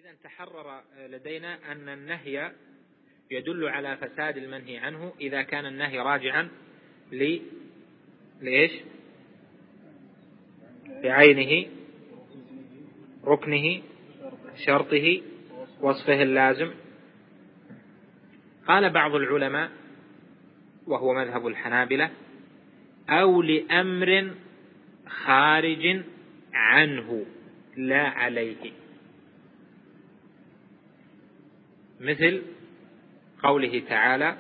إذا تحرر لدينا أن النهي يدل على فساد المنهي عنه إذا كان النهي راجعا لإيش؟ لعينه، ركنه، شرطه، وصفه اللازم. قال بعض العلماء وهو مذهب الحنابلة: أو لأمر خارج عنه لا عليه، مثل قوله تعالى: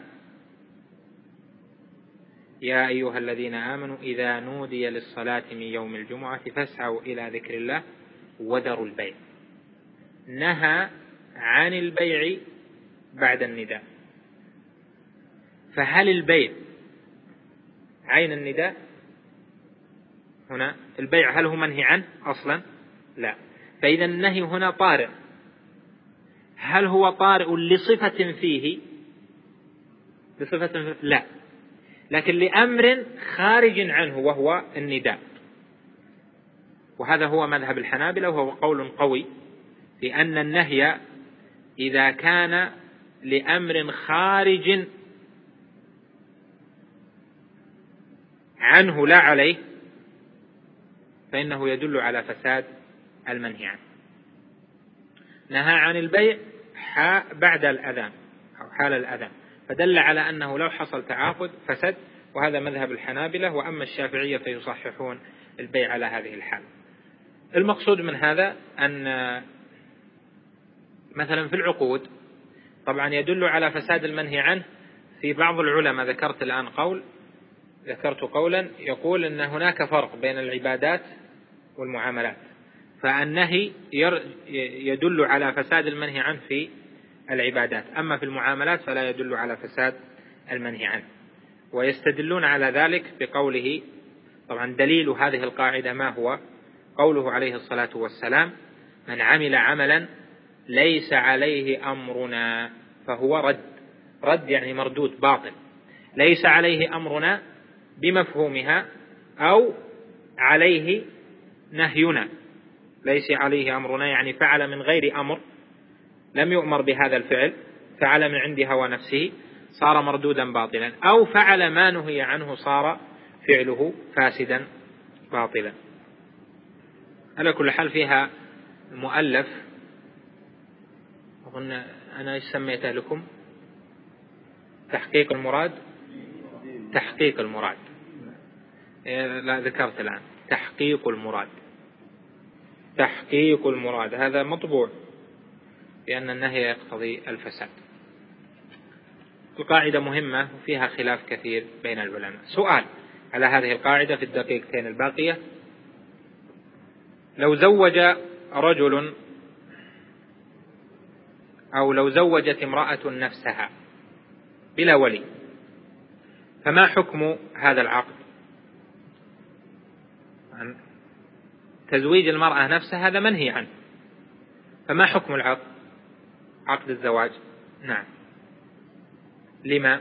يا أيها الذين آمنوا إذا نودي للصلاة من يوم الجمعة فاسعوا إلى ذكر الله وذروا البيع. نهى عن البيع بعد النداء، فهل البيع عين النداء؟ هنا البيع هل هو منهي عنه أصلا؟ لا. فإذا النهي هنا طارئ. هل هو طارئ لصفة فيه؟ بصفة لا، لكن لأمر خارج عنه وهو النداء. وهذا هو مذهب الحنابلة، وهو قول قوي في أن النهي إذا كان لأمر خارج عنه لا عليه فإنه يدل على فساد المنهي عنه. نهى عن البيع بعد الأذان أو حال الأذان، فدل على أنه لو حصل تعاقد فسد، وهذا مذهب الحنابلة. وأما الشافعية فيصححون البيع على هذه الحال. المقصود من هذا أن مثلا في العقود طبعا يدل على فساد المنهي عنه. في بعض العلماء ذكرت قولا يقول أن هناك فرق بين العبادات والمعاملات، فالنهي يدل على فساد المنهي عنه في العبادات، أما في المعاملات فلا يدل على فساد المنهي عنه. ويستدلون على ذلك بقوله، طبعا دليل هذه القاعدة ما هو؟ قوله عليه الصلاة والسلام: من عمل عملا ليس عليه أمرنا فهو رد يعني مردود باطل. ليس عليه أمرنا بمفهومها، أو عليه نهينا. ليس عليه أمرنا يعني فعل من غير أمر، لم يؤمر بهذا الفعل، فعل من عند هوى نفسه، صار مردودا باطلا، أو فعل ما نهي عنه صار فعله فاسدا باطلا. على كل حال فيها المؤلف، أظن أنا سميته لكم تحقيق المراد. لا، ذكرت الآن تحقيق المراد هذا مطبوع، لأن النهي يقتضي الفساد. القاعدة مهمة وفيها خلاف كثير بين العلماء. سؤال على هذه القاعدة في الدقيقتين الباقية: لو زوج رجل أو لو زوجت امرأة نفسها بلا ولي، فما حكم هذا العقد؟ تزويج المرأة نفسها هذا منهي عنه، فما حكم العقد؟ عقد الزواج. نعم. لما؟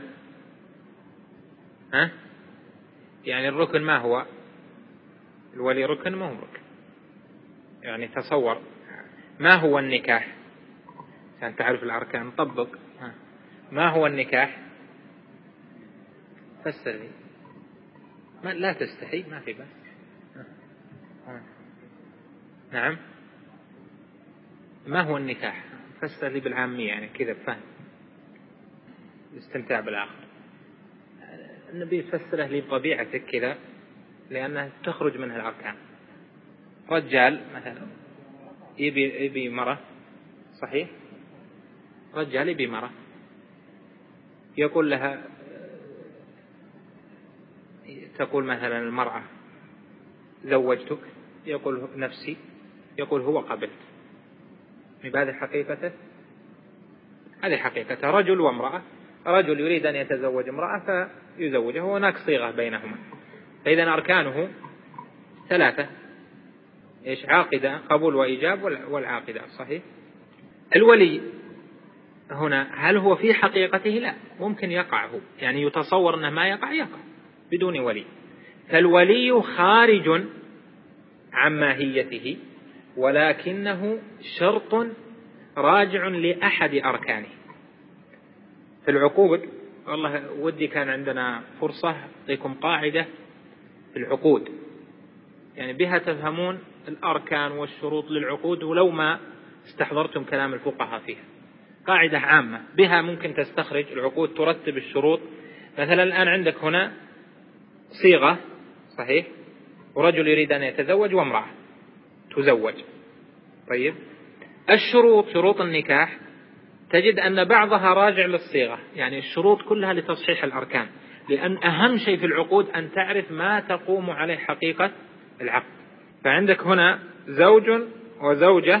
يعني الركن ما هو؟ الولي ركن ما هو ركن. يعني تصور ما هو النكاح عشان تعرف الأركان. طبق ما هو النكاح؟ فسر لي. لا تستحي، ما في بس. نعم. ما هو النكاح؟ فسر لي بالعامية يعني كذا بفهم، الاستمتاع بالآخر. النبي فسره لي بطبيعتك كذا، لأنها تخرج منها الأركان. رجال مثلا يبي مرة، صحيح؟ رجال يبي مرة، يقول لها، تقول مثلا المرأة زوجتك، يقول نفسي، يقول هو قبلت. بهذه حقيقته، هذه حقيقته. رجل وامرأة، رجل يريد أن يتزوج امرأة فيزوجها، وهناك صيغة بينهما. فإذا أركانه 3: إيش؟ عاقدة، قبول وإيجاب، والعاقدة، صحيح؟ الولي هنا هل هو في حقيقته؟ لا، ممكن يقع هو، يعني يتصور أنه ما يقع بدون ولي. فالولي خارج عن ماهيته، ولكنه شرط راجع لأحد أركانه. في العقود والله ودي كان عندنا فرصة أعطيكم قاعدة في العقود يعني بها تفهمون الأركان والشروط للعقود، ولو ما استحضرتم كلام الفقهاء فيها. قاعدة عامة بها ممكن تستخرج العقود، ترتب الشروط. مثلا الآن عندك هنا صيغة صحيح، ورجل يريد أن يتزوج وامرأة تزوج. طيب الشروط، شروط النكاح، تجد أن بعضها راجع للصيغة، يعني الشروط كلها لتصحيح الأركان، لأن أهم شيء في العقود أن تعرف ما تقوم عليه حقيقة العقد. فعندك هنا زوج وزوجة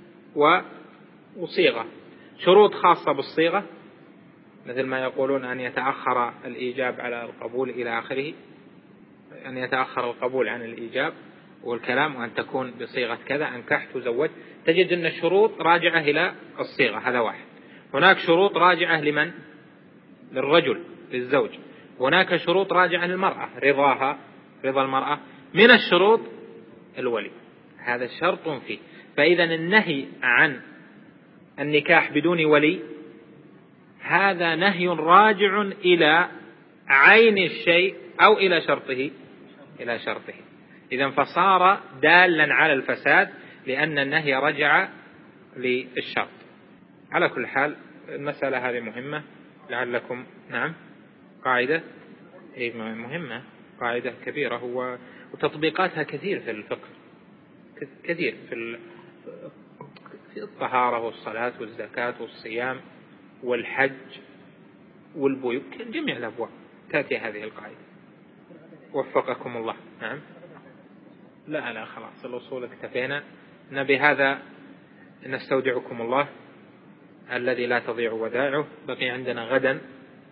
وصيغة، شروط خاصة بالصيغة مثل ما يقولون أن يتأخر الإيجاب على القبول إلى آخره، أن يتأخر القبول عن الإيجاب والكلام، وأن تكون بصيغة كذا أنكحت وزوج. تجد أن الشروط راجعة إلى الصيغة، هذا واحد. هناك شروط راجعة لمن؟ للرجل، للزوج. هناك شروط راجعة للمرأة، رضاها، رضا المرأة. من الشروط الولي، هذا شرط فيه. فإذا النهي عن النكاح بدون ولي هذا نهي راجع إلى عين الشيء أو إلى شرطه، إلى شرطه. إذا فصار دالا على الفساد لأن النهي رجع للشرط. على كل حال المسألة هذه مهمة لعلكم. نعم قاعدة مهمة، قاعدة كبيرة، وتطبيقاتها كثير في الفقه، كثير في الطهارة والصلاة والزكاة والصيام والحج والبيوت، جميع الأبواب تأتي هذه القاعدة. وفقكم الله. نعم لا خلاص الأصول اكتفينا. نبي هذا نستودعكم الله الذي لا تضيع ودائعه. بقي عندنا غدا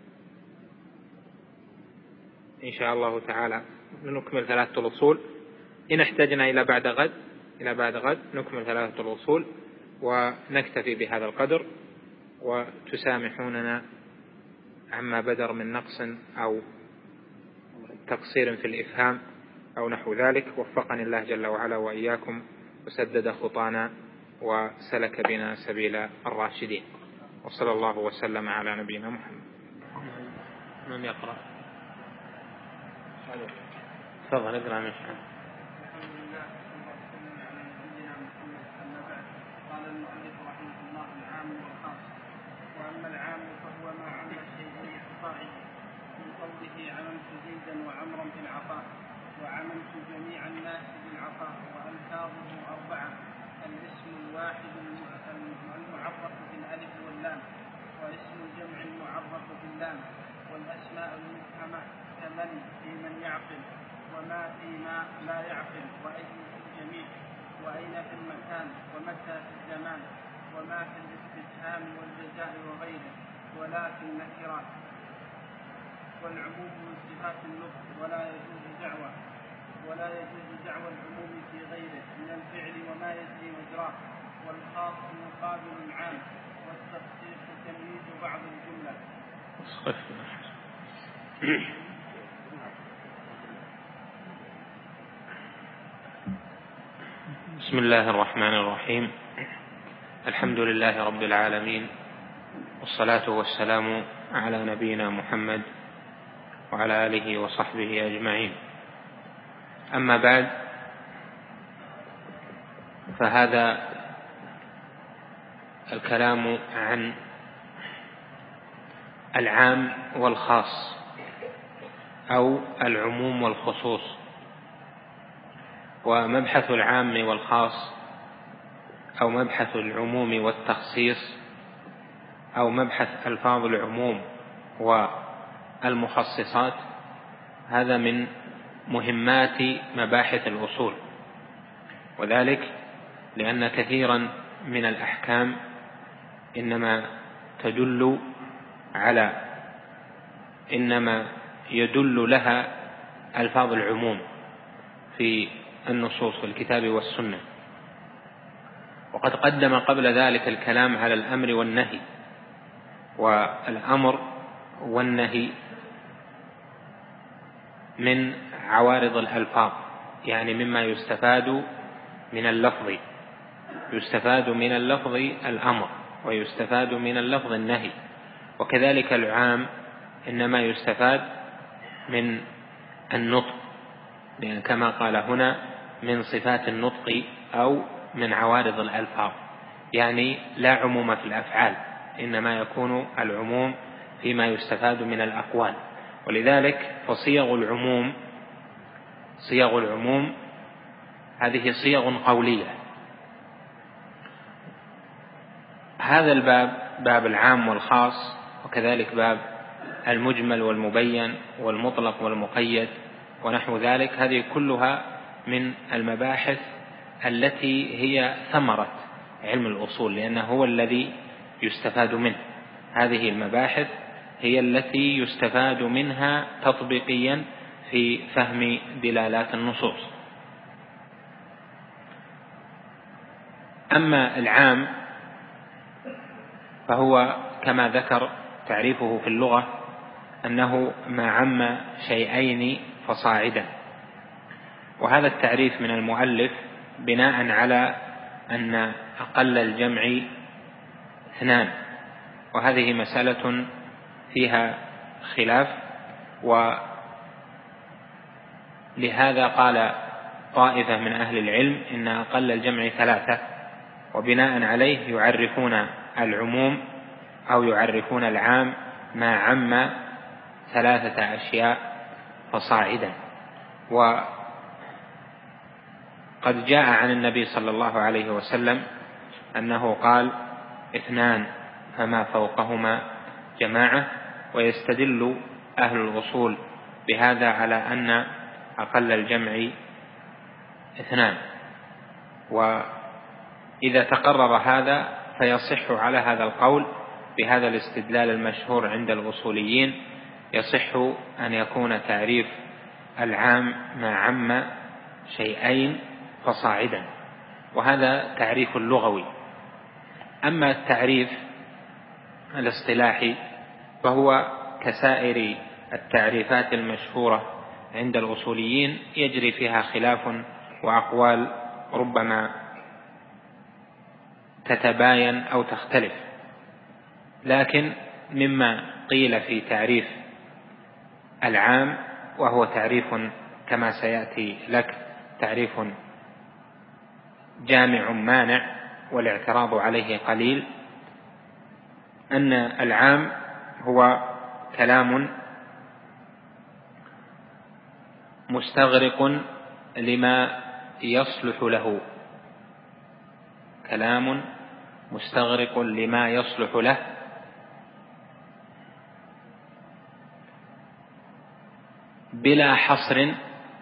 إن شاء الله تعالى نكمل 3 الأصول. إن احتجنا إلى بعد غد نكمل 3 الأصول، ونكتفي بهذا القدر، وتسامحوننا عما بدر من نقص أو تقصير في الإفهام أو نحو ذلك. وفقني الله جل وعلا وإياكم، وسدد خطانا، وسلك بنا سبيل الراشدين، وصلى الله وسلم على نبينا محمد. من يقرأ؟ تفضل اقرأ من شاء. قال المؤلف رحمه الله: العام والخاص. وأما العام فهو ما عم الشيء بإحصائه، من قوله عممت زيدا وعمرا بالعطاء، وعممت جميع الناس بالعطاء. وألفاظه 4: الاسم الواحد المعرف بالألف واللام، واسم الجمع المعرف باللام، والأسماء المفهمة كمن في من يعقل، وما فيما لا يعقل، وأي في الجميع، وأين في المكان، ومتى في الزمان، وما في الاستفهام والجزاء وغيره، ولا في النكرات. والعموم من صفات اللفظ، ولا يجوز دعوى العموم في غيره من الفعل وما يجري مجراه. والخاص مقابل العام، والتخصيص تمييز بعض الجملة. بسم الله الرحمن الرحيم. الحمد لله رب العالمين، والصلاة والسلام على نبينا محمد وعلى آله وصحبه أجمعين. أما بعد، فهذا الكلام عن العام والخاص أو العموم والخصوص. ومبحث العام والخاص أو مبحث العموم والتخصيص أو مبحث ألفاظ العموم والمخصصات هذا من مهمات مباحث الأصول، وذلك لأن كثيرا من الأحكام إنما يدل لها ألفاظ العموم في النصوص والكتاب والسنة. وقد قدم قبل ذلك الكلام على الأمر والنهي، والأمر والنهي من عوارض الألفاظ، يعني مما يستفاد من اللفظ. يستفاد من اللفظ الأمر ويستفاد من اللفظ النهي، وكذلك العام إنما يستفاد من النطق، لأن كما قال هنا من صفات النطق أو من عوارض الألفاظ، يعني لا عموم في الأفعال، إنما يكون العموم فيما يستفاد من الأقوال. ولذلك فصيغ العموم هذه صيغ قولية. هذا الباب باب العام والخاص، وكذلك باب المجمل والمبين والمطلق والمقيد ونحو ذلك، هذه كلها من المباحث التي هي ثمرة علم الأصول، لأنه هو الذي يستفاد منه. هذه المباحث هي التي يستفاد منها تطبيقيا في فهم دلالات النصوص. أما العام فهو كما ذكر تعريفه في اللغة أنه ما عم شيئين فصاعدا، وهذا التعريف من المؤلف بناء على أن أقل الجمع 2، وهذه مسألة فيها خلاف، ولهذا قال طائفة من أهل العلم إن أقل الجمع 3، وبناء عليه يعرفون العموم أو يعرفون العام ما عم 3 أشياء فصاعدا. وقد جاء عن النبي صلى الله عليه وسلم أنه قال 2 فما فوقهما جماعة، ويستدل أهل الأصول بهذا على أن أقل الجمع 2، وإذا تقرر هذا فيصح على هذا القول بهذا الاستدلال المشهور عند الأصوليين، يصح أن يكون تعريف العام ما عم شيئين فصاعدا، وهذا تعريف لغوي. أما التعريف الاصطلاحي فهو كسائر التعريفات المشهورة عند الأصوليين، يجري فيها خلاف وأقوال ربما تتباين أو تختلف، لكن مما قيل في تعريف العام، وهو تعريف كما سيأتي لك تعريف جامع مانع والاعتراض عليه قليل، أن العام هو كلام مستغرق لما يصلح له، كلام مستغرق لما يصلح له، بلا حصر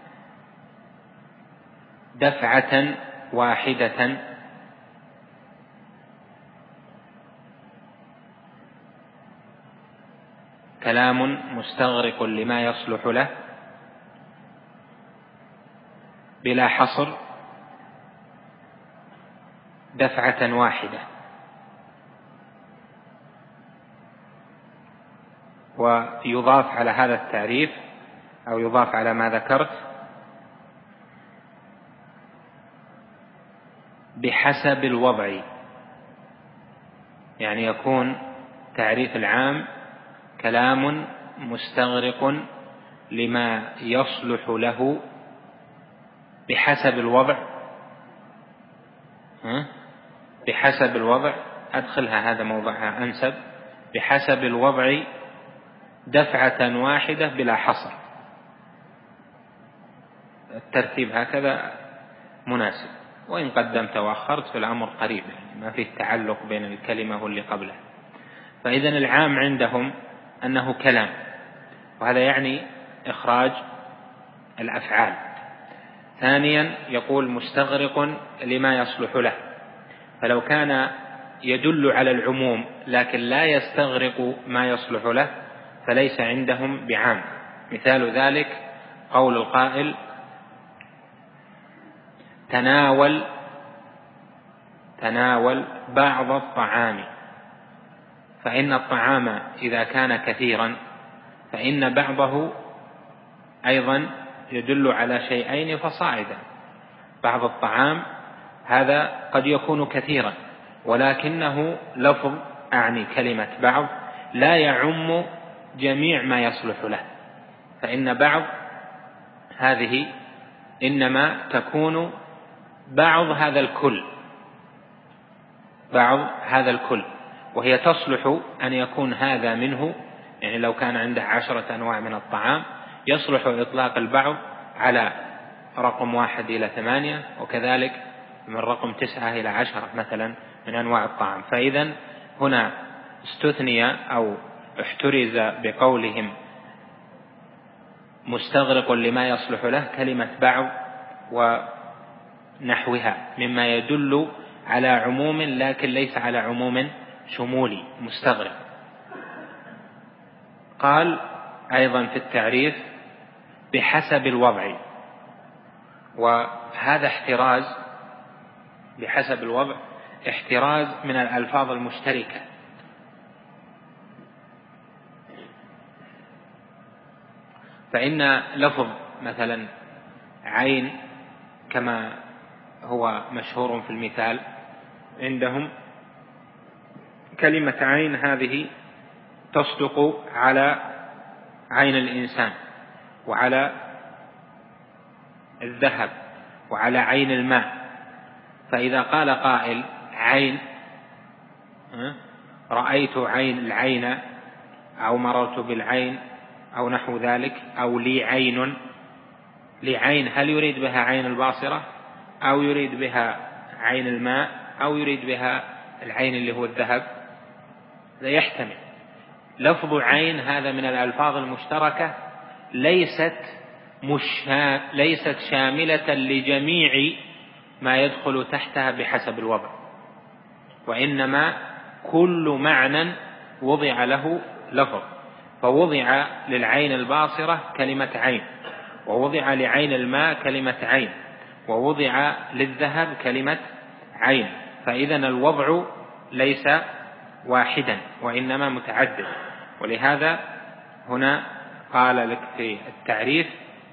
دفعة واحدة كلام مستغرق لما يصلح له بلا حصر دفعة واحدة. ويضاف على هذا التعريف أو يضاف على ما ذكرت بحسب الوضع، يعني يكون تعريف العام كلام مستغرق لما يصلح له بحسب الوضع، بحسب الوضع، أدخلها هذا موضعها أنسب، بحسب الوضع دفعة واحدة بلا حصر. الترتيب هكذا مناسب، وإن قدمت وأخرت في الأمر قريب، يعني ما فيه تعلق بين الكلمة واللي قبلها. فإذن العام عندهم أنه كلام، وهذا يعني إخراج الأفعال. ثانيا يقول مستغرق لما يصلح له، فلو كان يدل على العموم لكن لا يستغرق ما يصلح له فليس عندهم بعام. مثال ذلك قول القائل تناول بعض الطعام، فإن الطعام إذا كان كثيرا فإن بعضه أيضا يدل على شيئين فصاعدا. بعض الطعام هذا قد يكون كثيرا، ولكنه لفظ أعني كلمة بعض لا يعم جميع ما يصلح له، فإن بعض هذه إنما تكون بعض هذا الكل، بعض هذا الكل، وهي تصلح أن يكون هذا منه. يعني لو كان عنده 10 أنواع من الطعام يصلح إطلاق البعض على رقم 1 إلى 8، وكذلك من رقم 9 إلى 10 مثلا من أنواع الطعام. فإذا هنا استثني أو احترز بقولهم مستغرق لما يصلح له كلمة بعض ونحوها مما يدل على عموم لكن ليس على عموم شمولي مستغرق. قال أيضا في التعريف بحسب الوضع، وهذا احتراز بحسب الوضع احتراز من الألفاظ المشتركة، فإن لفظ مثلا عين كما هو مشهور في المثال عندهم، كلمة عين هذه تصدق على عين الإنسان وعلى الذهب وعلى عين الماء. فإذا قال قائل عين، رأيت عين العين أو مررت بالعين أو نحو ذلك، أو لي عين، لي عين، هل يريد بها عين الباصرة أو يريد بها عين الماء أو يريد بها العين اللي هو الذهب؟ لا يحتمل. لفظ عين هذا من الألفاظ المشتركة ليست شاملة لجميع ما يدخل تحتها بحسب الوضع، وإنما كل معنى وضع له لفظ، فوضع للعين الباصرة كلمة عين، ووضع لعين الماء كلمة عين، ووضع للذهب كلمة عين. فإذا الوضع ليس واحدا وإنما متعدد. ولهذا هنا قال لك في التعريف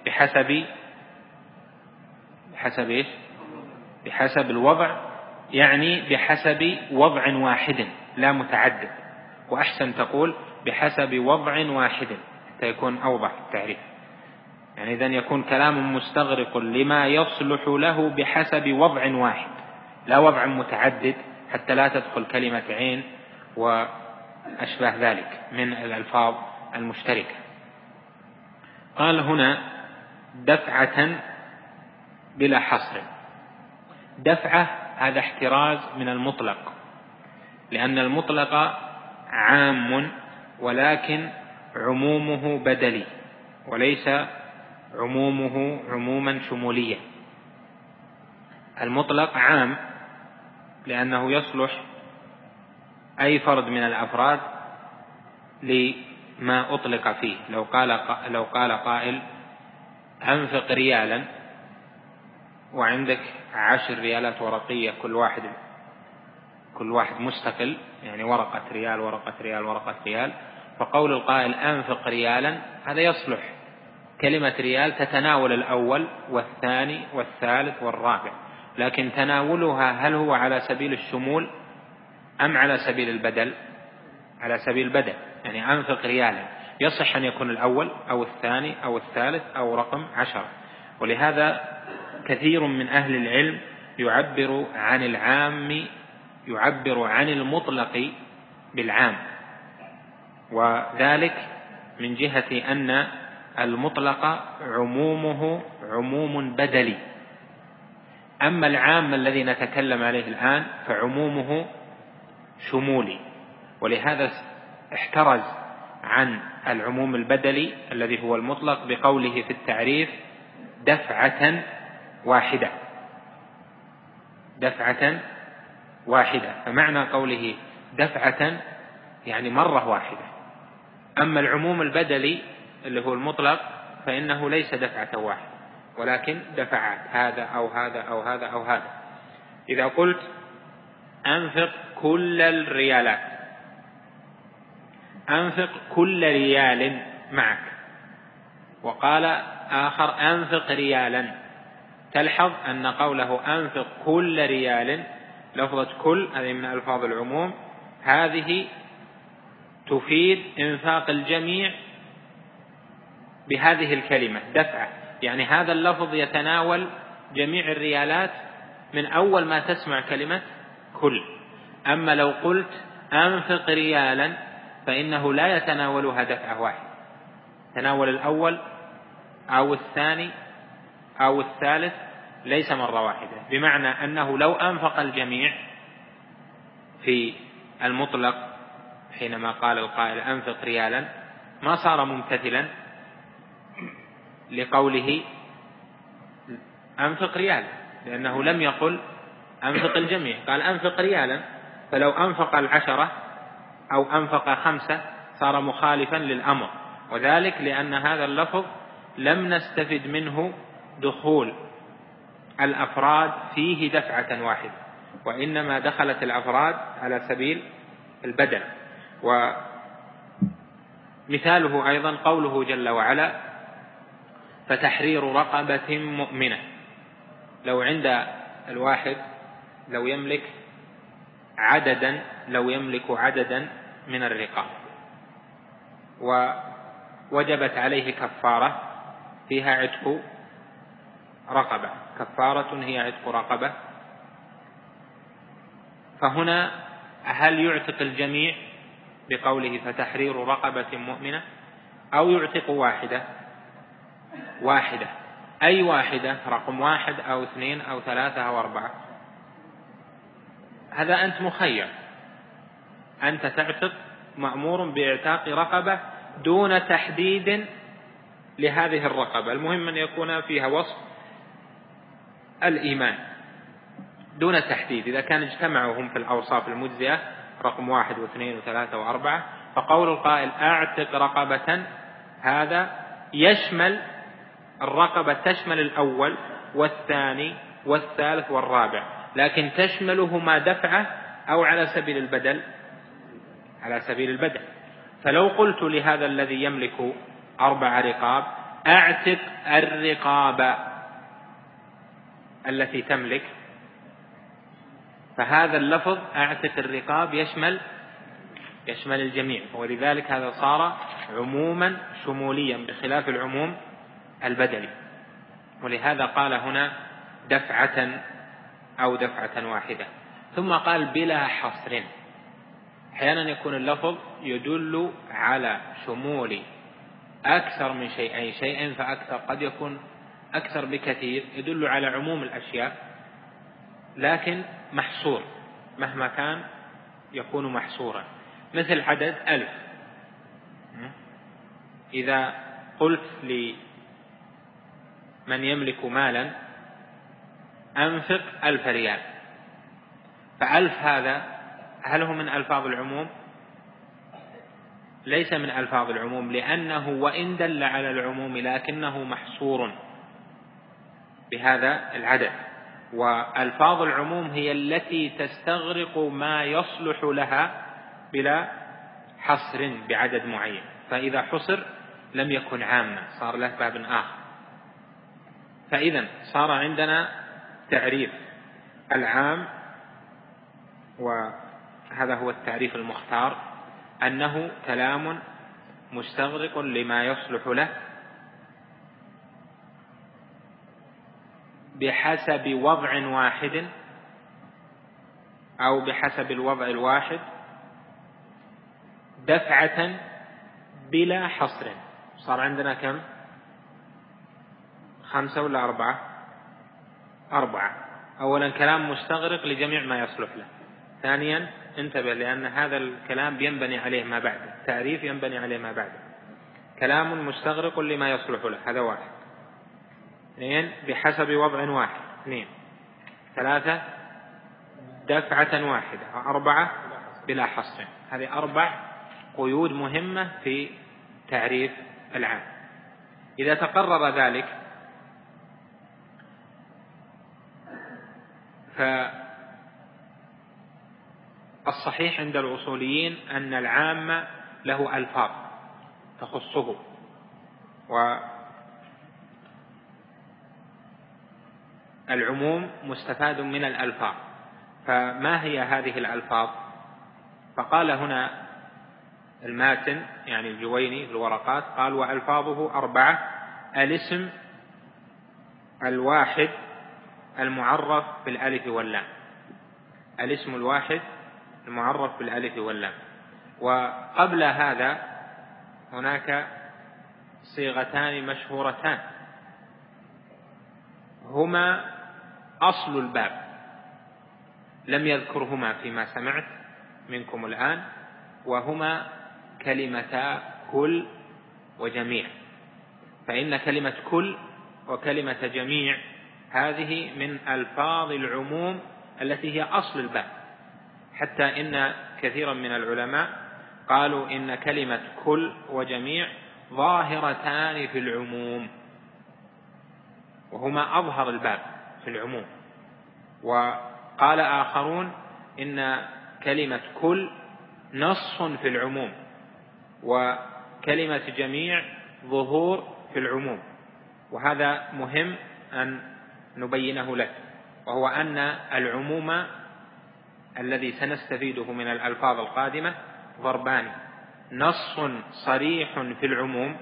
بحسب الوضع، يعني بحسب وضع واحد لا متعدد، وأحسن تقول بحسب وضع واحد حتى يكون أوضح التعريف. يعني إذن يكون كلام مستغرق لما يصلح له بحسب وضع واحد لا وضع متعدد، حتى لا تدخل كلمة عين وأشبه ذلك من الألفاظ المشتركة. قال هنا دفعة بلا حصر. دفعة هذا احتراز من المطلق، لأن المطلق عام ولكن عمومه بدلي وليس عمومه عموما شموليا. المطلق عام لأنه يصلح أي فرد من الأفراد لما أطلق فيه. لو قال قائل أنفق ريالا وعندك 10 ريالات ورقية كل واحد مستقل، يعني ورقة ريال ورقة ريال ورقة ريال، فقول القائل أنفق ريالا هذا يصلح. كلمة ريال تتناول الأول والثاني والثالث والرابع، لكن تناولها هل هو على سبيل الشمول أم على سبيل البدل؟ على سبيل البدل. يعني أنفق ريالا يصح أن يكون الأول أو الثاني أو الثالث أو رقم 10. ولهذا كثير من أهل العلم يعبر عن العام، يعبر عن المطلق بالعام، وذلك من جهة أن المطلق عمومه عموم بدلي، أما العام الذي نتكلم عليه الآن فعمومه شمولي. ولهذا احترز عن العموم البدلي الذي هو المطلق بقوله في التعريف دفعة واحدة، دفعة واحدة. فمعنى قوله دفعة يعني مرة واحدة. أما العموم البدلي اللي هو المطلق فإنه ليس دفعة واحدة ولكن دفعات، هذا أو هذا أو هذا أو هذا. إذا قلت أنفق كل الريالات، أنفق كل ريال معك، وقال آخر أنفق ريالا، تلحظ أن قوله أنفق كل ريال، لفظة كل هذه من ألفاظ العموم، هذه تفيد إنفاق الجميع بهذه الكلمة دفعة، يعني هذا اللفظ يتناول جميع الريالات من أول ما تسمع كلمة كل. أما لو قلت أنفق ريالا فإنه لا يتناولها دفعة واحدة، تناول الأول أو الثاني أو الثالث، ليس مرة واحدة، بمعنى أنه لو أنفق الجميع في المطلق حينما قال القائل أنفق ريالا ما صار ممتثلا لقوله أنفق ريالا، لأنه لم يقل أنفق الجميع، قال أنفق ريالا، فلو أنفق 10 أو أنفق 5 صار مخالفا للأمر، وذلك لأن هذا اللفظ لم نستفد منه دخول الأفراد فيه دفعة واحدة، وإنما دخلت الأفراد على سبيل البدل. ومثاله أيضا قوله جل وعلا فتحرير رقبة مؤمنة. لو عند الواحد لو يملك عددا من الرقاب ووجبت عليه كفارة فيها عتق رقبة، كفارة هي عتق رقبة، فهنا هل يعتق الجميع بقوله فتحرير رقبة مؤمنة أو يعتق واحدة؟ أي واحدة؟ رقم 1 أو 2 أو 3 أو 4؟ هذا أنت مخير، أنت تعتق، مأمور باعتاق رقبة دون تحديد لهذه الرقبة، المهم أن يكون فيها وصف الإيمان دون تحديد. إذا كان اجتمعوا هم في الأوصاف المجزئة رقم 1 و2 و3 و4، فقول القائل أعتق رقبة هذا يشمل الرقبة، تشمل الأول والثاني والثالث والرابع، لكن تشملهما دفعة أو على سبيل البدل؟ على سبيل البدل. فلو قلت لهذا الذي يملك 4 رقاب أعتق الرقاب التي تملك، فهذا اللفظ أعتق الرقاب يشمل الجميع، ولذلك هذا صار عموما شموليا بخلاف العموم البدلي، ولهذا قال هنا دفعة أو دفعة واحدة. ثم قال بلا حصر. أحيانا يكون اللفظ يدل على شمول أكثر من شيئين فأكثر، قد يكون أكثر بكثير، يدل على عموم الأشياء، لكن محصور مهما كان يكون محصورا، مثل عدد 1000. إذا قلت لمن يملك مالا أنفق 1000 ريال، ف1000 هذا هل هو من ألفاظ العموم؟ ليس من ألفاظ العموم، لأنه وإن دل على العموم لكنه محصور بهذا العدد، وألفاظ العموم هي التي تستغرق ما يصلح لها بلا حصر بعدد معين، فإذا حصر لم يكن عاما، صار له باب آخر. فإذا صار عندنا تعريف العام، وهذا هو التعريف المختار، أنه كلام مستغرق لما يصلح له بحسب وضع واحد أو بحسب الوضع الواحد دفعة بلا حصر. صار عندنا كم؟ 5 ولا 4؟ 4. أولا كلام مستغرق لجميع ما يصلح له. ثانيا انتبه، لأن هذا الكلام ينبني عليه ما بعد، التعريف ينبني عليه ما بعد. كلام مستغرق لما يصلح له، هذا 1. 2 بحسب وضع واحد. 2 3 دفعة واحدة. 4 بلا حصر. هذه 4 قيود مهمة في تعريف العام. إذا تقرر ذلك فالصحيح عند الأصوليين أن العام له ألفاظ تخصه، العموم مستفاد من الألفاظ. فما هي هذه الألفاظ؟ فقال هنا الماتن يعني الجويني في الورقات قال: وألفاظه 4: الاسم الواحد المعرف بالألف واللام. الاسم الواحد المعرف بالألف واللام. وقبل هذا هناك صيغتان مشهورتان هما أصل الباب، لم يذكرهما فيما سمعت منكم الآن، وهما كلمتا كل وجميع. فإن كلمة كل وكلمة جميع هذه من ألفاظ العموم التي هي أصل الباب، حتى إن كثيرا من العلماء قالوا إن كلمة كل وجميع ظاهرتان في العموم، وهما أظهر الباب في العموم. وقال آخرون إن كلمة كل نص في العموم، وكلمة جميع ظهور في العموم. وهذا مهم أن نبينه لك، وهو أن العموم الذي سنستفيده من الألفاظ القادمة ضربان: نص صريح في العموم،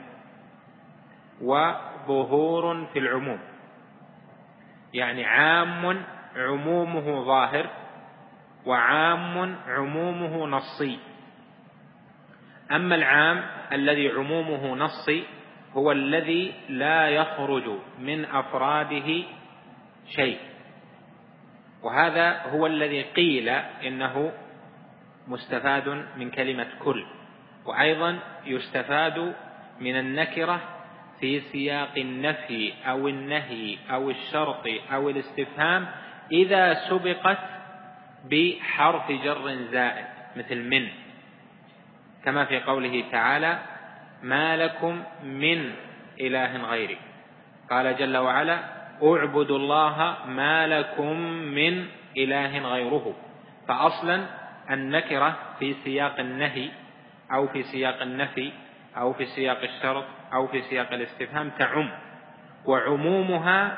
وظهور في العموم. يعني عام عمومه ظاهر، وعام عمومه نصي. أما العام الذي عمومه نصي هو الذي لا يخرج من أفراده شيء، وهذا هو الذي قيل إنه مستفاد من كلمة كل. وأيضا يستفاد من النكرة في سياق النفي أو النهي أو الشرط أو الاستفهام إذا سبقت بحرف جر زائد مثل من، كما في قوله تعالى: ما لكم من إله غيري. قال جل وعلا: اعبدوا الله ما لكم من إله غيره. فأصلا النكرة في سياق النهي أو في سياق النفي أو في سياق الشرط أو في سياق الاستفهام تعم، وعمومها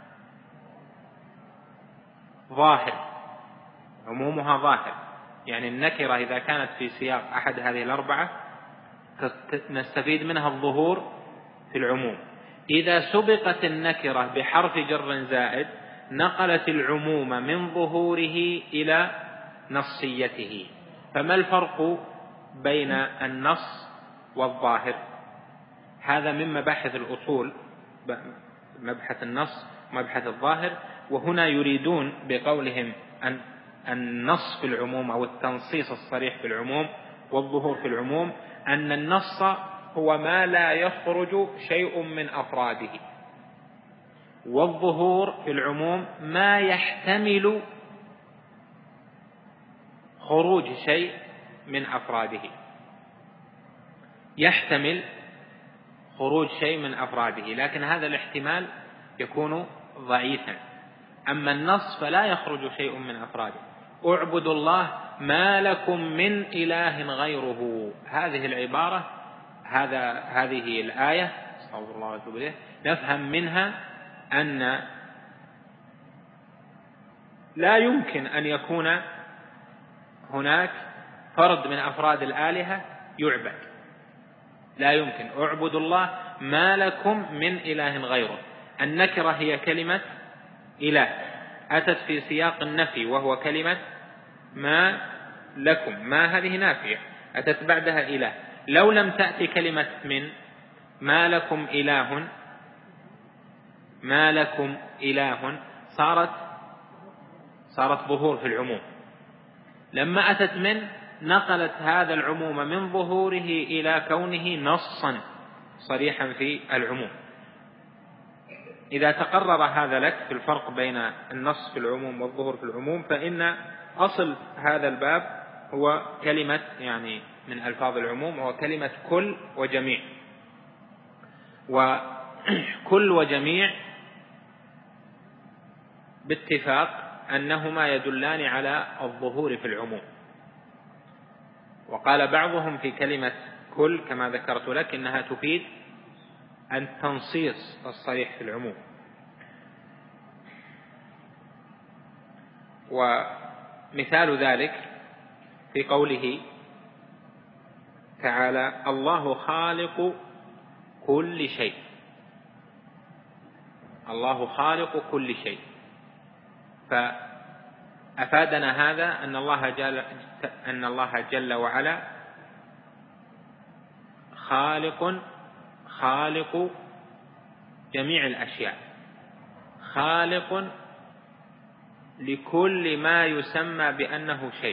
ظاهر. عمومها ظاهر، يعني النكرة إذا كانت في سياق أحد هذه الأربعة نستفيد منها الظهور في العموم. إذا سبقت النكرة بحرف جر زائد نقلت العموم من ظهوره إلى نصيته. فما الفرق بين النص والظاهر؟ هذا من مباحث الأصول، مبحث النص ومبحث الظاهر. وهنا يريدون بقولهم أن النص في العموم أو التنصيص الصريح في العموم والظهور في العموم أن النص هو ما لا يخرج شيء من أفراده، والظهور في العموم ما يحتمل خروج شيء من أفراده، يحتمل خروج شيء من أفراده، لكن هذا الاحتمال يكون ضعيفا. أما النص فلا يخرج شيء من أفراده. اعبدوا الله ما لكم من إله غيره، هذه العبارة هذه الآية استغفر الله وأتوب إليه نفهم منها أن لا يمكن أن يكون هناك فرد من أفراد الآلهة يعبد، لا يمكن. اعبدوا الله ما لكم من إله غيره. النكرة هي كلمة إله، أتت في سياق النفي وهو كلمة ما لكم، ما هذه نافية أتت بعدها إله. لو لم تأتي كلمة من، ما لكم إله، ما لكم إله، صارت ظهور في العموم. لما أتت من نقلت هذا العموم من ظهوره إلى كونه نصا صريحا في العموم. إذا تقرر هذا لك في الفرق بين النص في العموم والظهور في العموم، فإن أصل هذا الباب هو كلمة يعني من ألفاظ العموم هو كلمة كل وجميع. وكل وجميع باتفاق أنهما يدلان على الظهور في العموم. وقال بعضهم في كلمة كل كما ذكرت لك إنها تفيد التنصيص الصريح في العموم. ومثال ذلك في قوله تعالى: الله خالق كل شيء. الله خالق كل شيء. فأفادنا هذا أن الله جل وعلا خالق جميع الأشياء، خالق لكل ما يسمى بأنه شيء.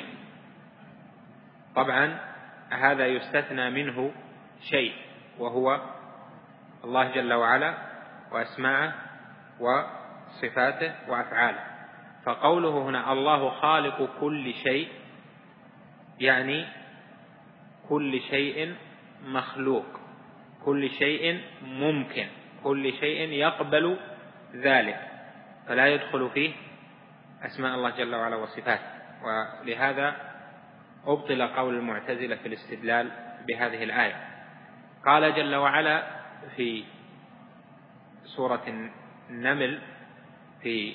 طبعا هذا يستثنى منه شيء، وهو الله جل وعلا وأسماءه وصفاته وأفعاله. فقوله هنا الله خالق كل شيء يعني كل شيء مخلوق، كل شيء ممكن، كل شيء يقبل ذلك، فلا يدخل فيه أسماء الله جل وعلا وصفاته. ولهذا أبطل قول المعتزلة في الاستدلال بهذه الآية. قال جل وعلا في سورة النمل في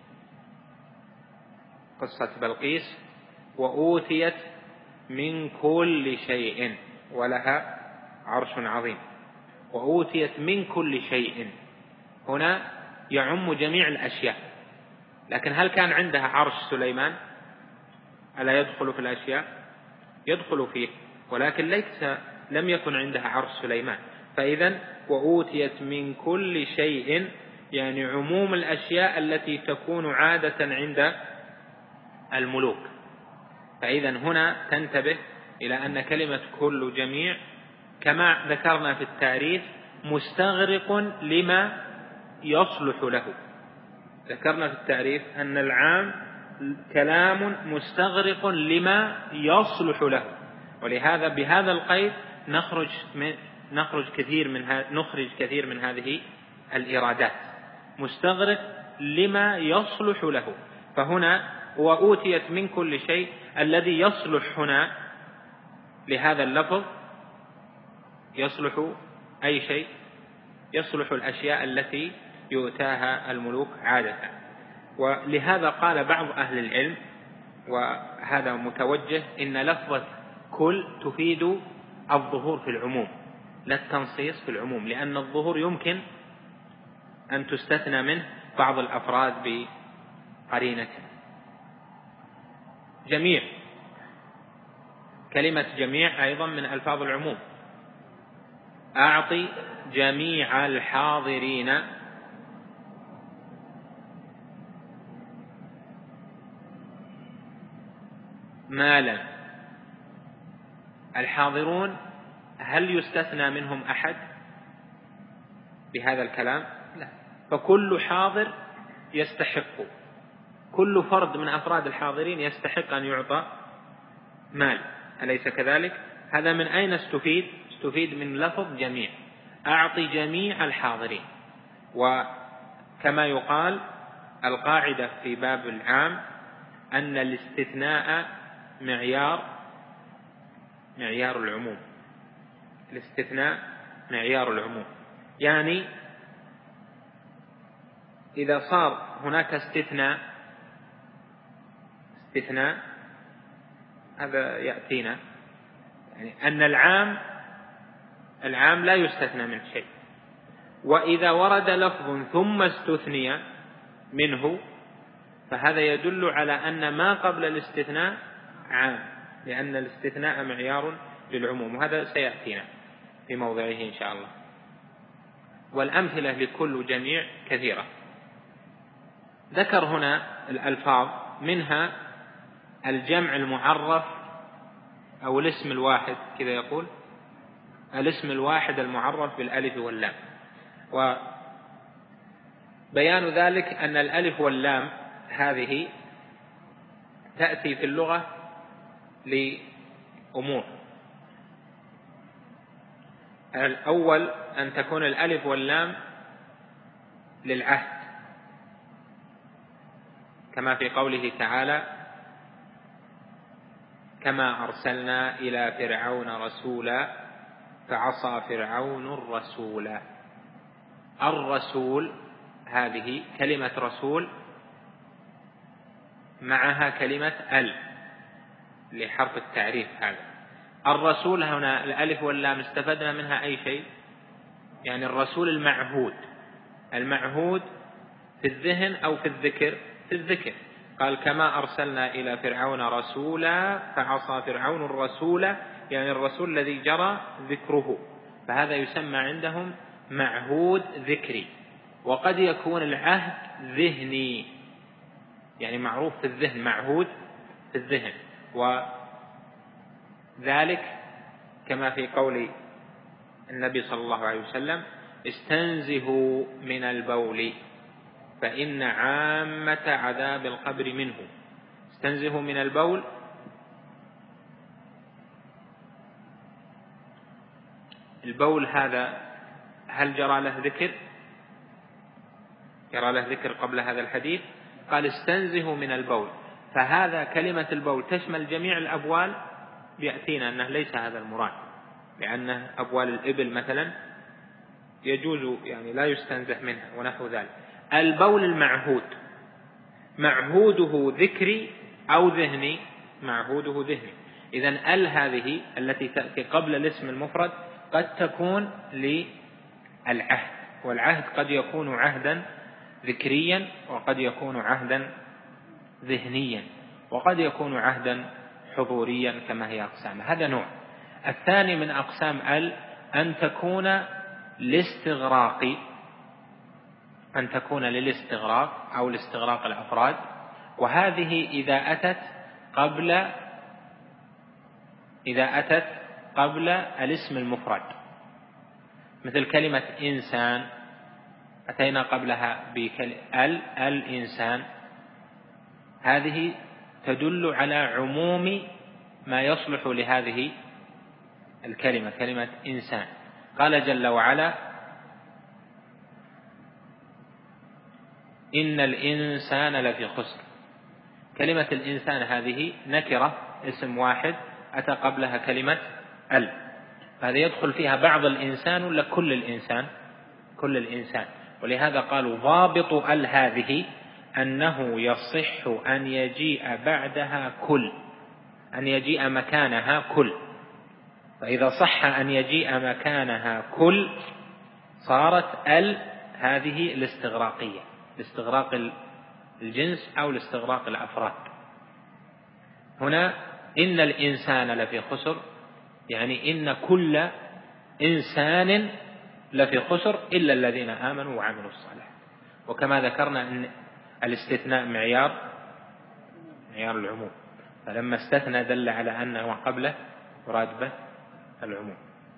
قصة بلقيس: وأوتيت من كل شيء ولها عرش عظيم. وأوتيت من كل شيء هنا يعم جميع الأشياء، لكن هل كان عندها عرش سليمان؟ ألا يدخل في الأشياء؟ يدخل فيه، ولكن لم يكن عندها عرش سليمان. فإذن وأوتيت من كل شيء يعني عموم الأشياء التي تكون عادة عند الملوك. فإذن هنا تنتبه إلى أن كلمة كل جميع كما ذكرنا في التعريف مستغرق لما يصلح له. ذكرنا في التعريف أن العام كلام مستغرق لما يصلح له، ولهذا بهذا القيد نخرج كثير من هذه الإرادات. مستغرق لما يصلح له. فهنا وأوتيت من كل شيء الذي يصلح هنا لهذا اللفظ يصلح أي شيء، يصلح الأشياء التي يؤتاها الملوك عادة. ولهذا قال بعض أهل العلم، وهذا متوجه، إن لفظة كل تفيد الظهور في العموم لا التنصيص في العموم، لأن الظهور يمكن أن تستثنى منه بعض الأفراد بقرينة. جميع، كلمة جميع أيضا من ألفاظ العموم. أعطي جميع الحاضرين مالا. الحاضرون هل يستثنى منهم أحد بهذا الكلام؟ لا. فكل حاضر يستحق، كل فرد من أفراد الحاضرين يستحق أن يعطى مال، أليس كذلك؟ هذا من أين استفيد من لفظ جميع. أعطي جميع الحاضرين. وكما يقال القاعدة في باب العام أن الاستثناء معيار العموم. الاستثناء معيار العموم، يعني إذا صار هناك استثناء هذا يأتينا، يعني أن العام لا يستثنى من شيء. وإذا ورد لفظ ثم استثني منه فهذا يدل على أن ما قبل الاستثناء عام، لأن الاستثناء معيار للعموم، وهذا سيأتينا في موضعه إن شاء الله. والأمثلة لكل جميع كثيرة. ذكر هنا الألفاظ، منها الجمع المعرف أو الاسم الواحد، كذا يقول الاسم الواحد المعرف بالألف واللام. وبيان ذلك أن الألف واللام هذه تأتي في اللغة لأمور. الأول أن تكون الألف واللام للعهد، كما في قوله تعالى: كما أرسلنا إلى فرعون رسولا فعصى فرعون الرسول. الرسول هذه كلمة رسول معها كلمة ال لحرف التعريف. هذا الرسول هنا الألف واللام استفدنا منها أي شيء؟ يعني الرسول المعهود في الذهن أو في الذكر؟ في الذكر. قال كما أرسلنا إلى فرعون رسولا فعصى فرعون الرسول، يعني الرسول الذي جرى ذكره، فهذا يسمى عندهم معهود ذكري. وقد يكون العهد ذهني، يعني معروف في الذهن، معهود في الذهن، وذلك كما في قول النبي صلى الله عليه وسلم استنزهوا من البول فإن عامة عذاب القبر منه. استنزهوا من البول، البول هذا هل جرى له ذكر؟ جرى له ذكر قبل هذا الحديث. قال استنزهوا من البول، فهذا كلمة البول تشمل جميع الأبوال. يأتينا أنه ليس هذا المراد، لأن أبوال الإبل مثلا يجوز يعني لا يستنزه منها ونحو ذلك. البول المعهود معهوده ذكري أو ذهني؟ معهوده ذهني. إذن هذه التي تأتي قبل الاسم المفرد قد تكون للعهد، والعهد قد يكون عهدا ذكريا وقد يكون عهدا ذهنيا وقد يكون عهدا حضوريا كما هي أقسام. هذا نوع. الثاني من أقسام أن تكون لاستغراق، أن تكون للاستغراق أو لاستغراق الأفراد، وهذه إذا أتت قبل الاسم المفرد، مثل كلمة إنسان أتينا قبلها الإنسان، هذه تدل على عموم ما يصلح لهذه الكلمة، كلمة إنسان. قال جل وعلا إن الإنسان لفي خسر. كلمة الإنسان هذه نكرة، اسم واحد أتى قبلها كلمة فهذا يدخل فيها بعض الإنسان ولا كل الإنسان؟ كل الإنسان. ولهذا قالوا ضابط هذه أنه يصح أن يجيء بعدها كل، أن يجيء مكانها كل. فإذا صح أن يجيء مكانها كل صارت هذه الاستغراقية، لاستغراق الجنس أو لاستغراق الأفراد. هنا إن الإنسان لفي خسر، يعني إن كل إنسان لفي خسر إلا الذين آمنوا وعملوا الصالحات. وكما ذكرنا أن الاستثناء معيار العموم، فلما استثنى دل على أنه قبله مراد به العموم.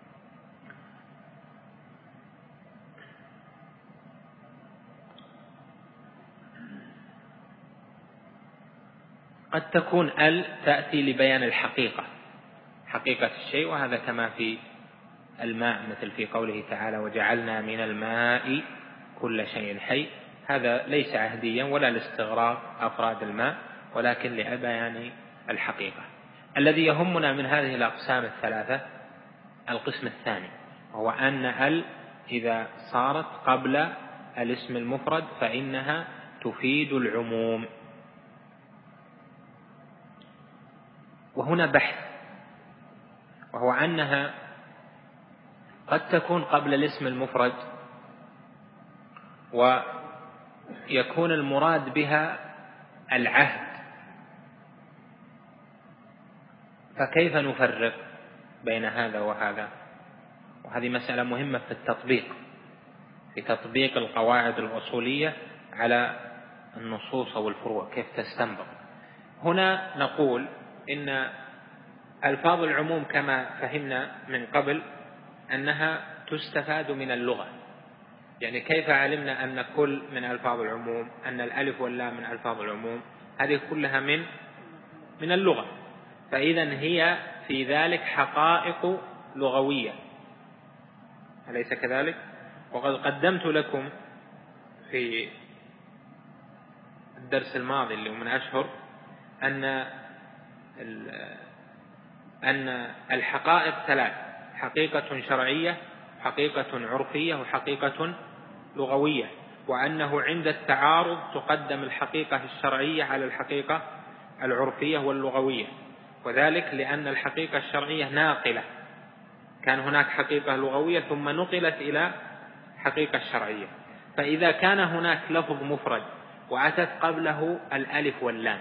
قد تكون تأتي لبيان الحقيقة، حقيقة الشيء، وهذا كما في الماء، مثل في قوله تعالى وجعلنا من الماء كل شيء حي. هذا ليس عهديا ولا لاستغراق أفراد الماء، ولكن لبيان الحقيقة. الذي يهمنا من هذه الأقسام الثلاثة القسم الثاني، وهو أن إذا صارت قبل الاسم المفرد فإنها تفيد العموم. وهنا بحث، وهو أنها قد تكون قبل الاسم المفرد ويكون المراد بها العهد، فكيف نفرق بين هذا وهذا؟ وهذه مسألة مهمة في تطبيق القواعد الأصولية على النصوص والفروع، كيف تستنبط. هنا نقول إن ألفاظ العموم كما فهمنا من قبل أنها تستفاد من اللغة. يعني كيف علمنا أن كل من ألفاظ العموم، أن الألف واللام من ألفاظ العموم؟ هذه كلها من اللغة. فإذا هي في ذلك حقائق لغوية، أليس كذلك؟ وقد قدمت لكم في الدرس الماضي اللي من أشهر أن الحقائق ثلاث: حقيقة شرعية، حقيقة عرفية، وحقيقة لغوية. وأنه عند التعارض تقدم الحقيقة الشرعية على الحقيقة العرفية واللغوية، وذلك لأن الحقيقة الشرعية ناقلة، كان هناك حقيقة لغوية ثم نقلت إلى حقيقة شرعية. فإذا كان هناك لفظ مفرد وأتت قبله الألف واللام،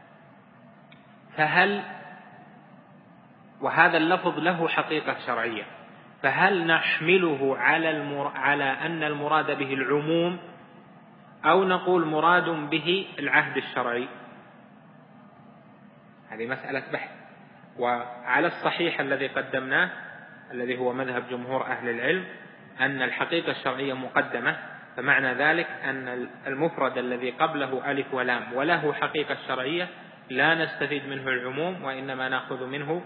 وهذا اللفظ له حقيقة شرعية، فهل نحمله على أن المراد به العموم، أو نقول مراد به العهد الشرعي؟ هذه مسألة بحث. وعلى الصحيح الذي قدمناه الذي هو مذهب جمهور أهل العلم أن الحقيقة الشرعية مقدمة، فمعنى ذلك أن المفرد الذي قبله ألف ولام وله حقيقة شرعية لا نستفيد منه العموم، وإنما نأخذ منه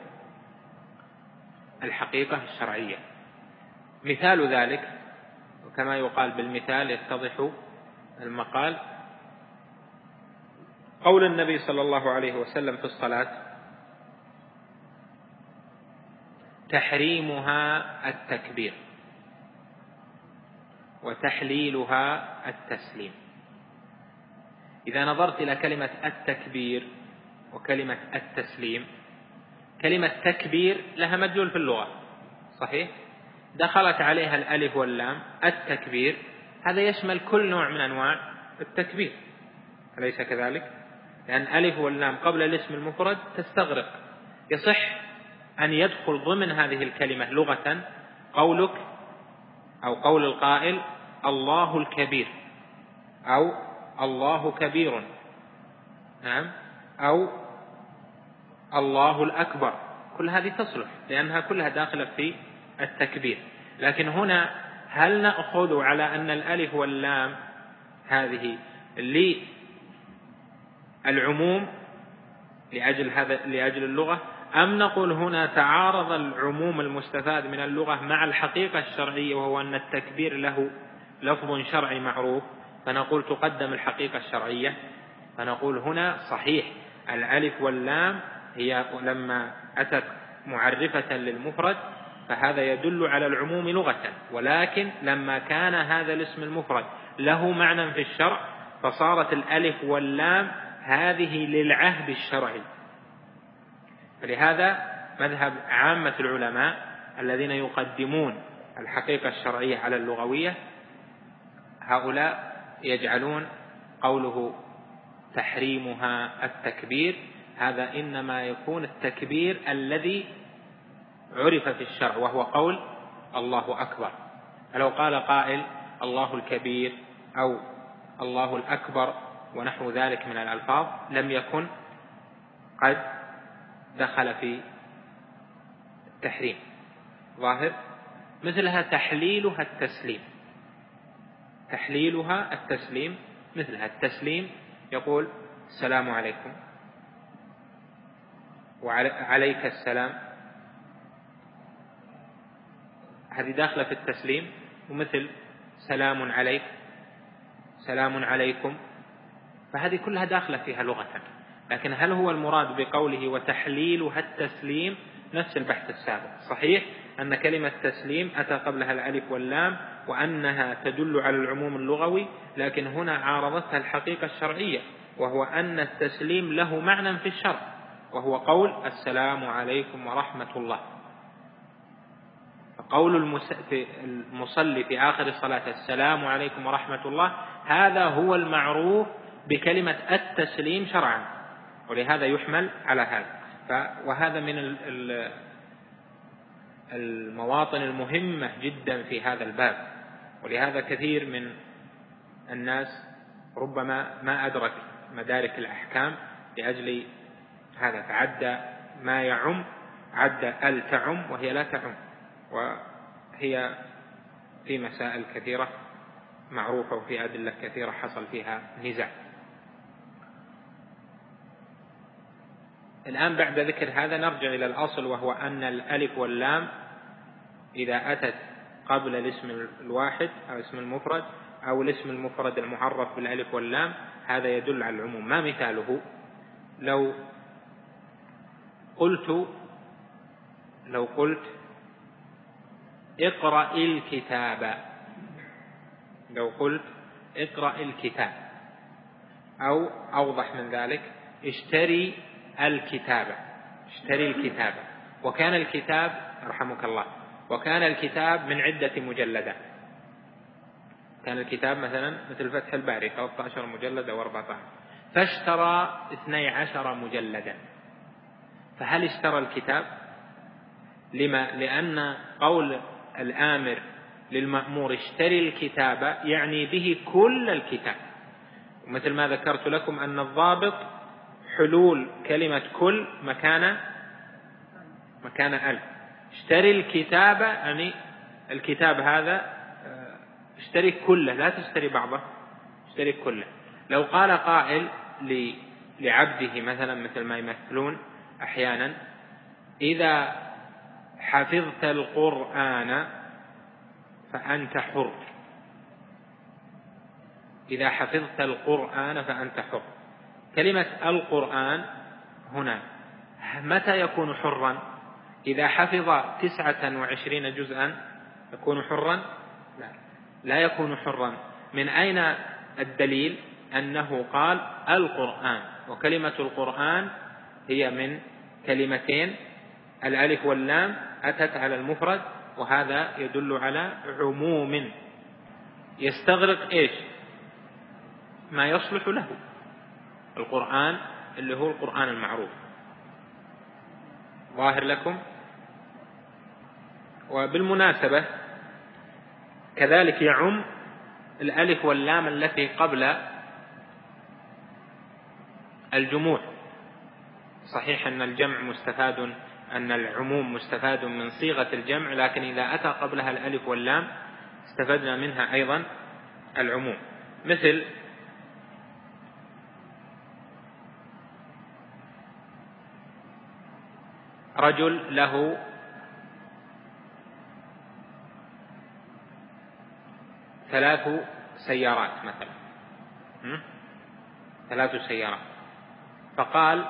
الحقيقة الشرعية. مثال ذلك، وكما يقال بالمثال يتضح المقال، قول النبي صلى الله عليه وسلم في الصلاة: تحريمها التكبير وتحليلها التسليم. إذا نظرت إلى كلمة التكبير وكلمة التسليم، كلمة تكبير لها مدلول في اللغة صحيح، دخلت عليها الألف واللام. التكبير هذا يشمل كل نوع من أنواع التكبير، أليس كذلك؟ لأن ألف واللام قبل الاسم المفرد تستغرق. يصح أن يدخل ضمن هذه الكلمة لغة قولك أو قول القائل الله الكبير، أو الله كبير، نعم، أو الله الأكبر، كل هذه تصلح لأنها كلها داخلة في التكبير. لكن هنا هل نأخذ على أن الألف واللام هذه للعموم لأجل اللغة، أم نقول هنا تعارض العموم المستفاد من اللغة مع الحقيقة الشرعية، وهو أن التكبير له لفظ شرعي معروف، فنقول تقدم الحقيقة الشرعية؟ فنقول هنا صحيح الألف واللام هي لما أتت معرفة للمفرد فهذا يدل على العموم لغة، ولكن لما كان هذا الاسم المفرد له معنى في الشرع فصارت الألف واللام هذه للعهد الشرعي. فلهذا مذهب عامة العلماء الذين يقدمون الحقيقة الشرعية على اللغوية، هؤلاء يجعلون قوله تحريمها التكبير هذا إنما يكون التكبير الذي عرف في الشرع، وهو قول الله أكبر. فلو قال قائل الله الكبير أو الله الأكبر ونحو ذلك من الألفاظ لم يكن قد دخل في التحريم ظاهر. مثلها تحليلها التسليم، تحليلها التسليم، مثلها التسليم يقول السلام عليكم وعليك السلام، هذه داخلة في التسليم. ومثل سلام عليك، سلام عليكم، فهذه كلها داخلة فيها لغة. لكن هل هو المراد بقوله وتحليلها التسليم؟ نفس البحث السابق. صحيح أن كلمة تسليم أتى قبلها الألف واللام وأنها تدل على العموم اللغوي، لكن هنا عارضتها الحقيقة الشرعية، وهو أن التسليم له معنى في الشرع، وهو قول السلام عليكم ورحمة الله. فقول المصلي في آخر الصلاة السلام عليكم ورحمة الله هذا هو المعروف بكلمة التسليم شرعا، ولهذا يحمل على هذا. وهذا من المواطن المهمة جدا في هذا الباب، ولهذا كثير من الناس ربما ما أدرك مدارك الأحكام لأجل هذا، تعدى ما يعم، عدى تعم وهي لا تعم، وهي في مسائل كثيرة معروفة وفي أدلة كثيرة حصل فيها نزاع. الآن بعد ذكر هذا نرجع إلى الأصل، وهو أن الألف واللام إذا أتت قبل الاسم الواحد أو اسم المفرد أو الاسم المفرد المعرف بالألف واللام هذا يدل على العموم. ما مثاله؟ لو قلت اقرأ الكتاب، لو قلت اقرأ الكتاب، أو أوضح من ذلك اشتري الكتابة، اشتري الكتابة. وكان الكتاب رحمك الله، وكان الكتاب من عدة مجلدات، كان الكتاب مثلا مثل فتح الباري 13 مجلد أو 14، فاشترى 12 مجلدا. فهل اشترى الكتاب؟ لما؟ لأن قول الآمر للمأمور اشتري الكتاب يعني به كل الكتاب، ومثل ما ذكرت لكم أن الضابط حلول كلمة كل مكان ألف. اشتري الكتاب يعني الكتاب هذا اشتري كله، لا تشتري بعضه، اشتري كله. لو قال قائل لعبده مثلا، مثل ما يمثلون أحيانا: إذا حفظت القرآن فأنت حر، إذا حفظت القرآن فأنت حر. كلمة القرآن هنا متى يكون حرا؟ إذا حفظ 29 جزءا يكون حرا؟ لا يكون حرا. من أين الدليل أنه قال القرآن؟ وكلمة القرآن هي من كلمتين، الألف واللام أتت على المفرد، وهذا يدل على عموم يستغرق إيش؟ ما يصلح له. القرآن اللي هو القرآن المعروف. ظاهر لكم؟ وبالمناسبة كذلك يعم الألف واللام التي قبل الجموع. صحيح أن الجمع مستفاد، أن العموم مستفاد من صيغة الجمع، لكن إذا أتى قبلها الألف واللام استفدنا منها أيضا العموم. مثل رجل له 3 سيارات مثلا، 3 سيارات، فقال: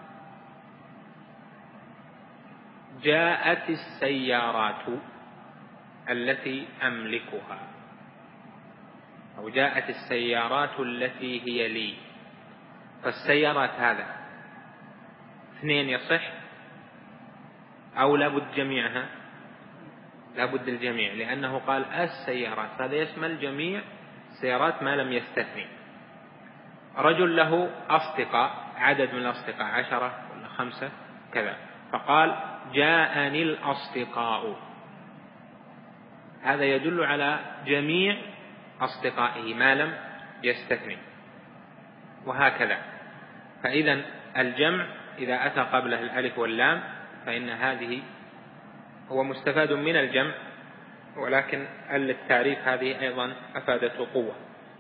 جاءت السيارات التي أملكها، أو جاءت السيارات التي هي لي. فالسيارات هذا 2 يصح أو لابد جميعها؟ لابد الجميع، لأنه قال السيارات، هذا يشمل جميع السيارات ما لم يستثني. رجل له أصدقاء، عدد من الأصدقاء 10 ولا 5 كذا، فقال: جاءني الأصدقاء، هذا يدل على جميع أصدقائه ما لم يستثني، وهكذا. فإذا الجمع إذا أتى قبله الألف واللام فإن هذه هو مستفاد من الجمع، ولكن التعريف هذه أيضا أفادته قوة.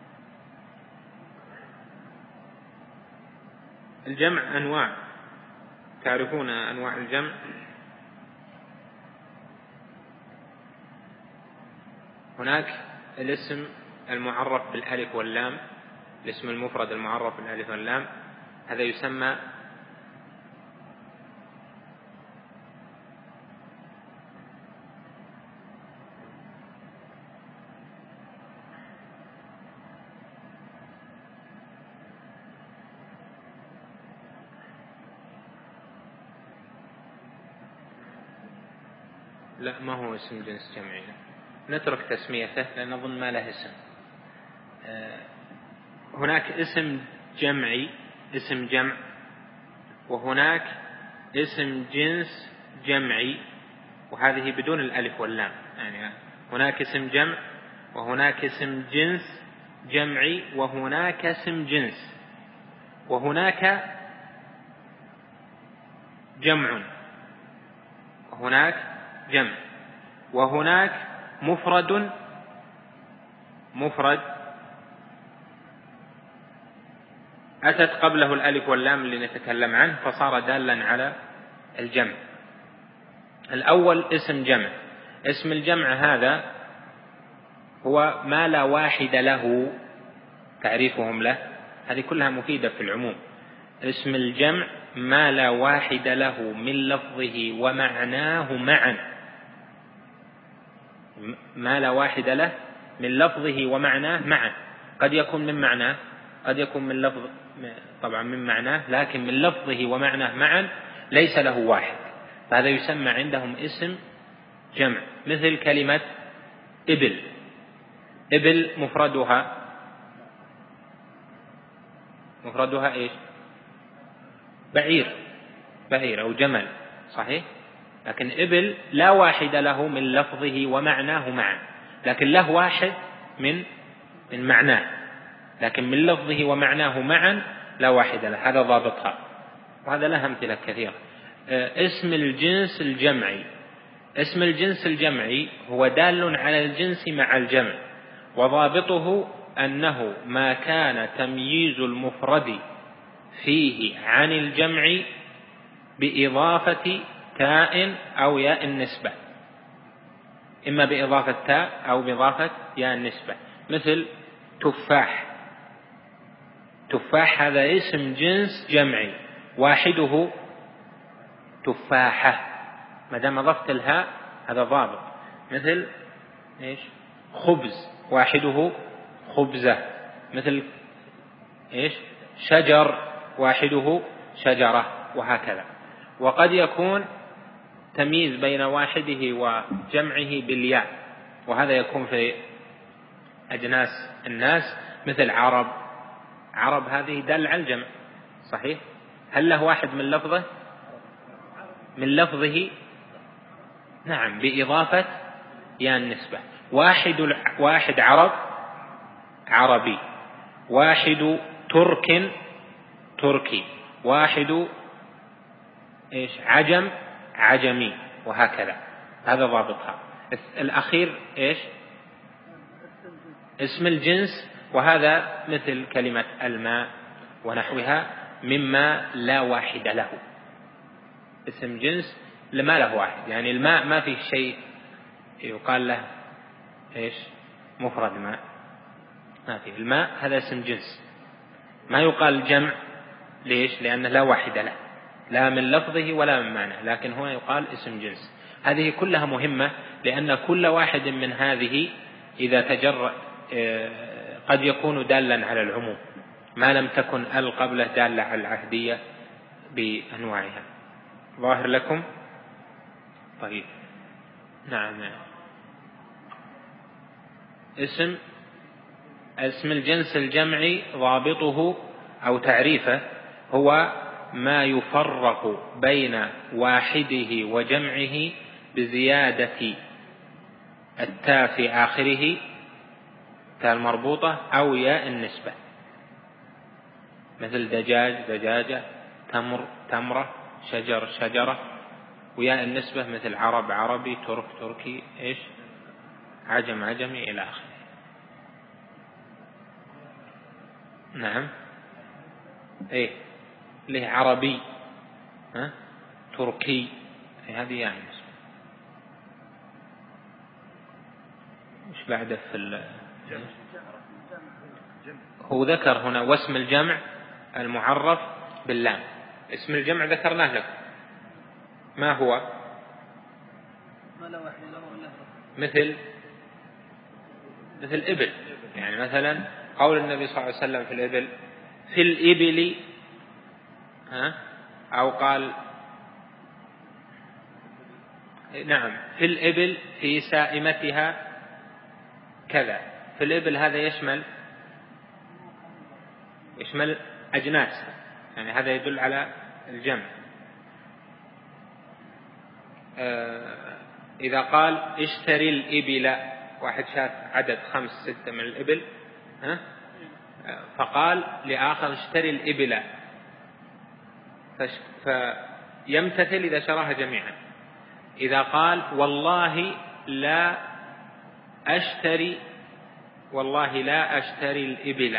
الجمع أنواع، تعرفون أنواع الجمع؟ هناك الاسم المعرف بالألف واللام، الاسم المفرد المعرف بالألف واللام، هذا يسمى لا، ما هو اسم جنس جمعي، نترك تسميته لأن أظن ما له اسم. هناك اسم جمعي، اسم جمع، وهناك اسم جنس جمعي، وهذه بدون الألف واللام، يعني هناك اسم جمع وهناك اسم جنس جمعي وهناك اسم جنس، وهناك جمع وهناك جمع، وهناك مفرد أتت قبله الألف واللام اللي نتكلم عنه فصار دالا على الجمع. الأول اسم جمع. اسم الجمع هذا هو ما لا واحد له، تعريفهم له هذه كلها مفيدة في العموم. اسم الجمع ما لا واحد له من لفظه ومعناه معا، ما لا واحد له من لفظه ومعناه معا. قد يكون من معناه، قد يكون من لفظ، طبعا من معناه، لكن من لفظه ومعناه معا ليس له واحد، فهذا يسمى عندهم اسم جمع. مثل كلمة إبل، إبل مفردها إيش؟ بعير أو جمل، صحيح؟ لكن إبل لا واحد له من لفظه ومعناه معا، لكن له واحد من معناه، لكن من لفظه ومعناه معا لا واحد له، هذا ضابطها، وهذا له أمثلة كثيرة. اسم الجنس الجمعي، اسم الجنس الجمعي هو دال على الجنس مع الجمع، وضابطه أنه ما كان تمييز المفرد فيه عن الجمع بإضافة تاء أو ياء النسبة، إما بإضافة تاء أو بإضافة ياء النسبة. مثل تفاح، تفاح هذا اسم جنس جمعي واحده تفاحة، ما دام أضفت الهاء هذا ضابط. مثل إيش؟ خبز واحده خبزة. مثل إيش؟ شجر واحده شجرة، وهكذا. وقد يكون تمييز بين واحده وجمعه بالياء، وهذا يكون في أجناس الناس، مثل عرب، عرب هذه دل على الجمع، صحيح؟ هل له واحد من لفظه؟ من لفظه نعم، بإضافة ياء النسبة. واحد عرب عربي، واحد ترك تركي، واحد إيش؟ عجم عجمي، وهكذا، هذا ضابطها. الأخير إيش؟ اسم الجنس، وهذا مثل كلمة الماء ونحوها مما لا واحد له، اسم جنس ما له واحد، يعني الماء ما فيه شيء يقال له إيش؟ مفرد ماء، ما فيه. الماء هذا اسم جنس ما يقال جمع، ليش؟ لأنه لا واحد له، لا من لفظه ولا من معنى، لكن هو يقال اسم جنس. هذه كلها مهمة، لأن كل واحد من هذه إذا تجرأ قد يكون دالا على العموم ما لم تكن قبله دالة على العهدية بأنواعها. ظاهر لكم؟ طيب، نعم. اسم الجنس الجمعي ضابطه أو تعريفه هو ما يفرق بين واحده وجمعه بزيادة التاء في آخره، تاء المربوطة، أو ياء النسبة. مثل دجاج دجاجة، تمر تمرة، شجر شجرة، وياء النسبة مثل عرب عربي، ترك تركي، إيش؟ عجم عجمي، إلى آخره. نعم، إيه، له عربي، تركي، هذه يعني النسبة. إيش بعده في هو ذكر هنا واسم الجمع المعرف باللام. اسم الجمع ذكرناه لكم، ما هو؟ مثل إبل، يعني مثلا قول النبي صلى الله عليه وسلم في الإبل في الإبل، أو قال نعم في الإبل في سائمتها كذا. في الإبل هذا يشمل أجناس، يعني هذا يدل على الجمع. إذا قال اشتري الإبل، واحد شاف عدد 5 6 من الإبل، فقال لآخر اشتري الإبل، فيمتثل إذا شراها جميعا. إذا قال والله لا أشتري الإبل،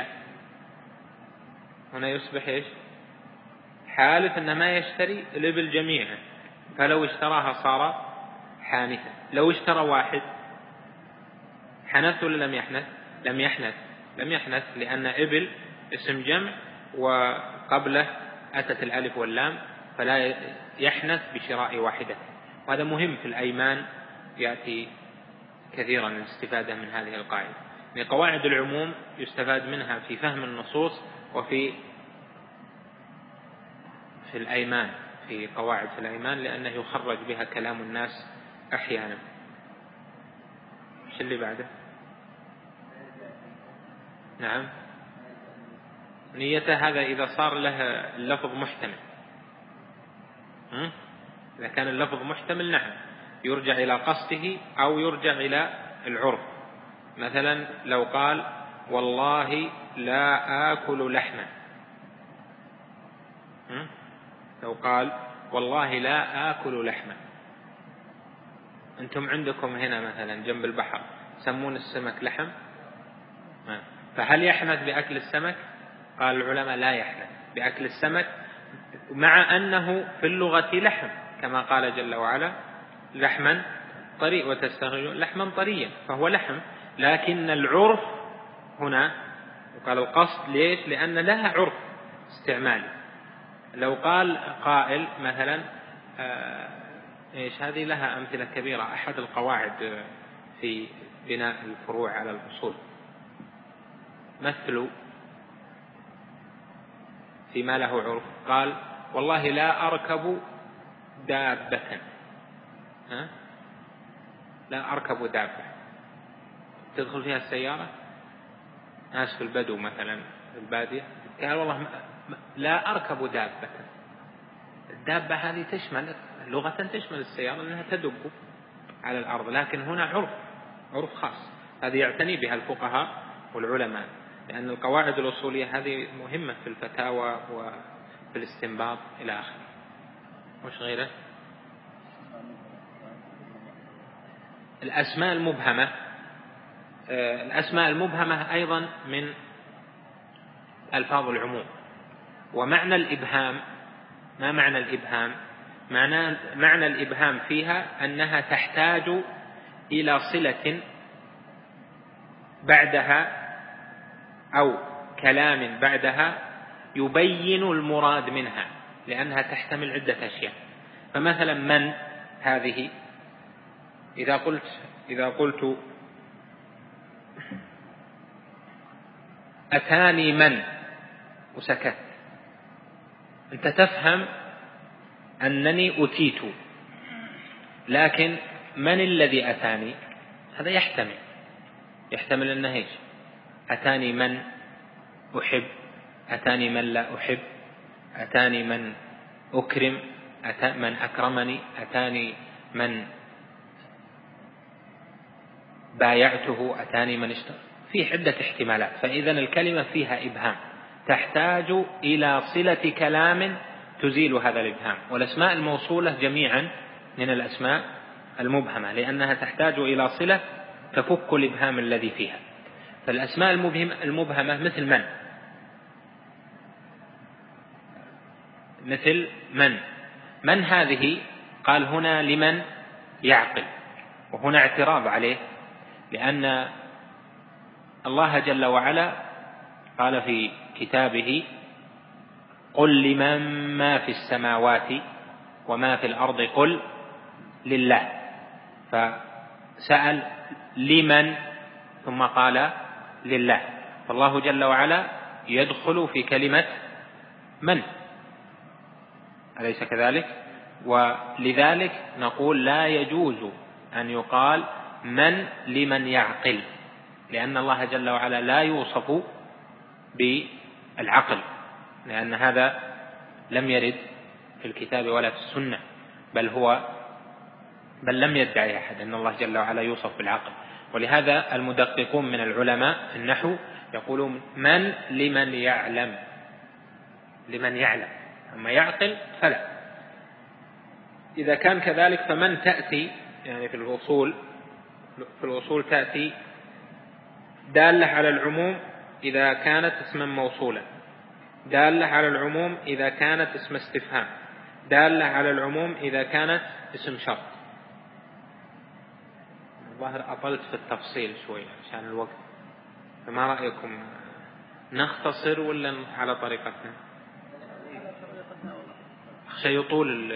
هنا يصبح إيش؟ حالف أنه ما يشتري الإبل جميعا، فلو اشتراها صار حانثا. لو اشترى واحد حنث ولا لم يحنث؟ لم يحنث، لأن إبل اسم جمع وقبله أتت الألف واللام، فلا يحنث بشراء واحدة. وهذا مهم في الأيمان، يأتي كثيرا الاستفادة من هذه القاعدة. يعني قواعد العموم يستفاد منها في فهم النصوص وفي الأيمان، في قواعد في الأيمان، لأنه يخرج بها كلام الناس أحيانا. إيش اللي بعده؟ نعم، نيته هذا إذا صار له اللفظ محتمل. إذا كان اللفظ محتمل نعم يرجع إلى قصده أو يرجع إلى العرف. مثلا لو قال والله لا آكل لحما، لو قال والله لا آكل لحما، أنتم عندكم هنا مثلا جنب البحر يسمون السمك لحم، فهل يحنث بأكل السمك؟ قال العلماء لا يحنث بأكل السمك، مع أنه في اللغة لحم كما قال جل وعلا لحما طري وتستخرجون لحما طريا، فهو لحم، لكن العرف هنا وقال القصد ليش؟ لأن لها عرف استعمالي. لو قال قائل مثلا إيش هذه لها أمثلة كبيرة، أحد القواعد في بناء الفروع على الأصول، مثل فيما له عرف، قال والله لا أركب دابة، لا أركب دابة، تدخل فيها السيارة، ناس في البدو مثلا في البادية، قال والله لا أركب دابة. الدابة هذه تشمل لغة تشمل السيارة لأنها تدب على الأرض، لكن هنا عرف خاص، هذه يعتني بها الفقهاء والعلماء، لأن القواعد الأصولية هذه مهمة في الفتاوى وفي الاستنباط إلى آخره. وش غيره؟ الأسماء المبهمة. الأسماء المبهمة أيضا من ألفاظ العموم. ومعنى الإبهام، ما معنى الإبهام؟ معنى الإبهام فيها أنها تحتاج إلى صلة بعدها أو كلام بعدها يبين المراد منها، لأنها تحتمل عدة أشياء. فمثلا من هذه إذا قلت أتاني من وسكت، أنت تفهم أنني أتيت، لكن من الذي أتاني؟ هذا يحتمل أنه إيش؟ أتاني من أحب، أتاني من لا أحب، أتاني من أكرم، من أكرمني، أتاني من بايعته، أتاني من اشترى، في عدة احتمالات. فإذا الكلمة فيها إبهام تحتاج إلى صلة كلام تزيل هذا الإبهام. والأسماء الموصولة جميعا من الأسماء المبهمة، لأنها تحتاج إلى صلة تفك الإبهام الذي فيها. فالأسماء المبهمة مثل من هذه؟ قال هنا لمن يعقل، وهنا اعتراض عليه، لأن الله جل وعلا قال في كتابه قل لمن ما في السماوات وما في الأرض قل لله، فسأل لمن ثم قال لله، فالله جل وعلا يدخل في كلمة من، أليس كذلك؟ ولذلك نقول لا يجوز أن يقال من لمن يعقل، لأن الله جل وعلا لا يوصف بالعقل، لأن هذا لم يرد في الكتاب ولا في السنة، بل لم يدعي أحد أن الله جل وعلا يوصف بالعقل. ولهذا المدققون من العلماء في النحو يقولون من لمن يعلم، أما يعقل فلا. إذا كان كذلك فمن تأتي يعني في الوصول تأتي دالة على العموم إذا كانت اسما موصولا، دالة على العموم إذا كانت اسم استفهام، دالة على العموم إذا كانت اسم شرط. الظاهر أطلت في التفصيل شوي عشان الوقت، فما رأيكم نختصر ولا على طريقتنا؟ أخشى يطول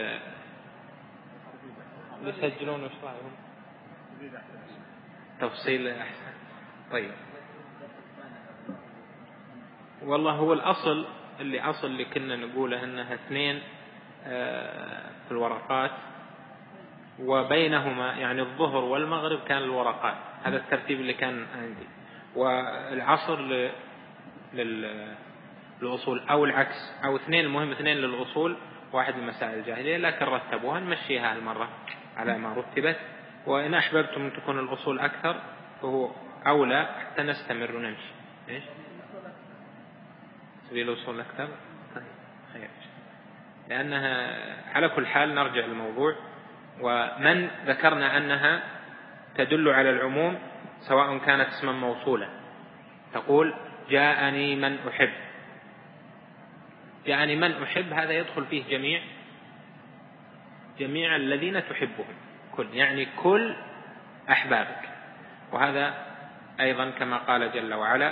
يسجلون وش رأيهم؟ تفصيل أحسن. طيب والله هو الأصل اللي كنا نقوله أنها 2 في الورقات، وبينهما يعني الظهر والمغرب كان الورقات، هذا الترتيب اللي كان عندي، والعصر للأصول أو العكس، أو 2، المهم 2 للأصول 1 للمسائل الجاهلية، لكن رتبوها نمشيها المرة على ما رتبت، وإن أحببتم أن تكون الأصول أكثر فهو أولى حتى نستمر ونمشي. إيش؟ سبيل الأصول أكثر؟ طيب خير، لأنها على كل حال نرجع للموضوع. ومن ذكرنا أنها تدل على العموم سواء كانت اسما موصولا، تقول جاءني من أحب، جاءني من أحب هذا يدخل فيه جميع الذين تحبهم، يعني كل أحبابك. وهذا أيضا كما قال جل وعلا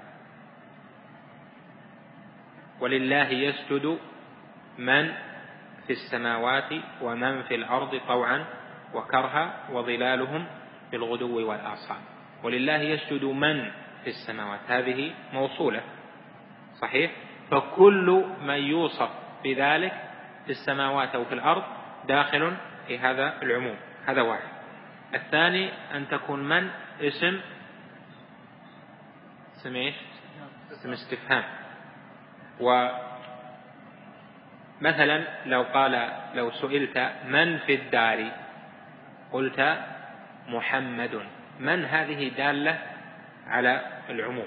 ولله يسجد من في السماوات ومن في الأرض طوعا وكرها وظلالهم بالغدو والآصال. ولله يسجد من في السماوات، هذه موصولة صحيح، فكل من يوصف بذلك في السماوات أو في الأرض داخل في هذا العموم. هذا واحد. الثاني أن تكون من اسم استفهام. ومثلا لو سئلت من في الدار قلت محمد، من هذه دالة على العموم.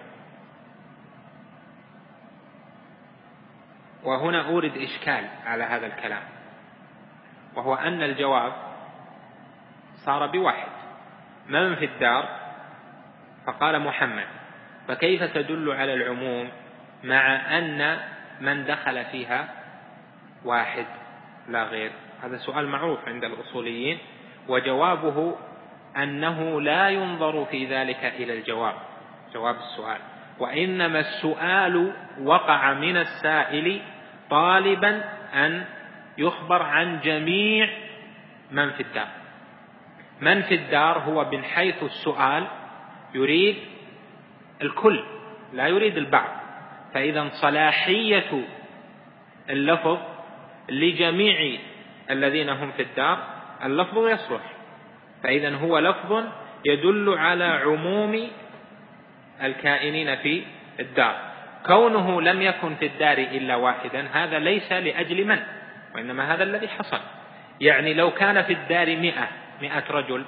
وهنا أورد إشكال على هذا الكلام، وهو أن الجواب صار بواحد، من في الدار فقال محمد، فكيف تدل على العموم مع أن من دخل فيها واحد لا غير؟ هذا سؤال معروف عند الأصوليين، وجوابه أنه لا ينظر في ذلك إلى جواب السؤال، وإنما السؤال وقع من السائل طالبا أن يخبر عن جميع من في الدار. من في الدار هو من حيث السؤال يريد الكل لا يريد البعض، فإذا صلاحية اللفظ لجميع الذين هم في الدار اللفظ يصلح، فإذا هو لفظ يدل على عموم الكائنين في الدار. كونه لم يكن في الدار إلا واحدا هذا ليس لأجل من، وإنما هذا الذي حصل. يعني لو كان في الدار 100 رجل،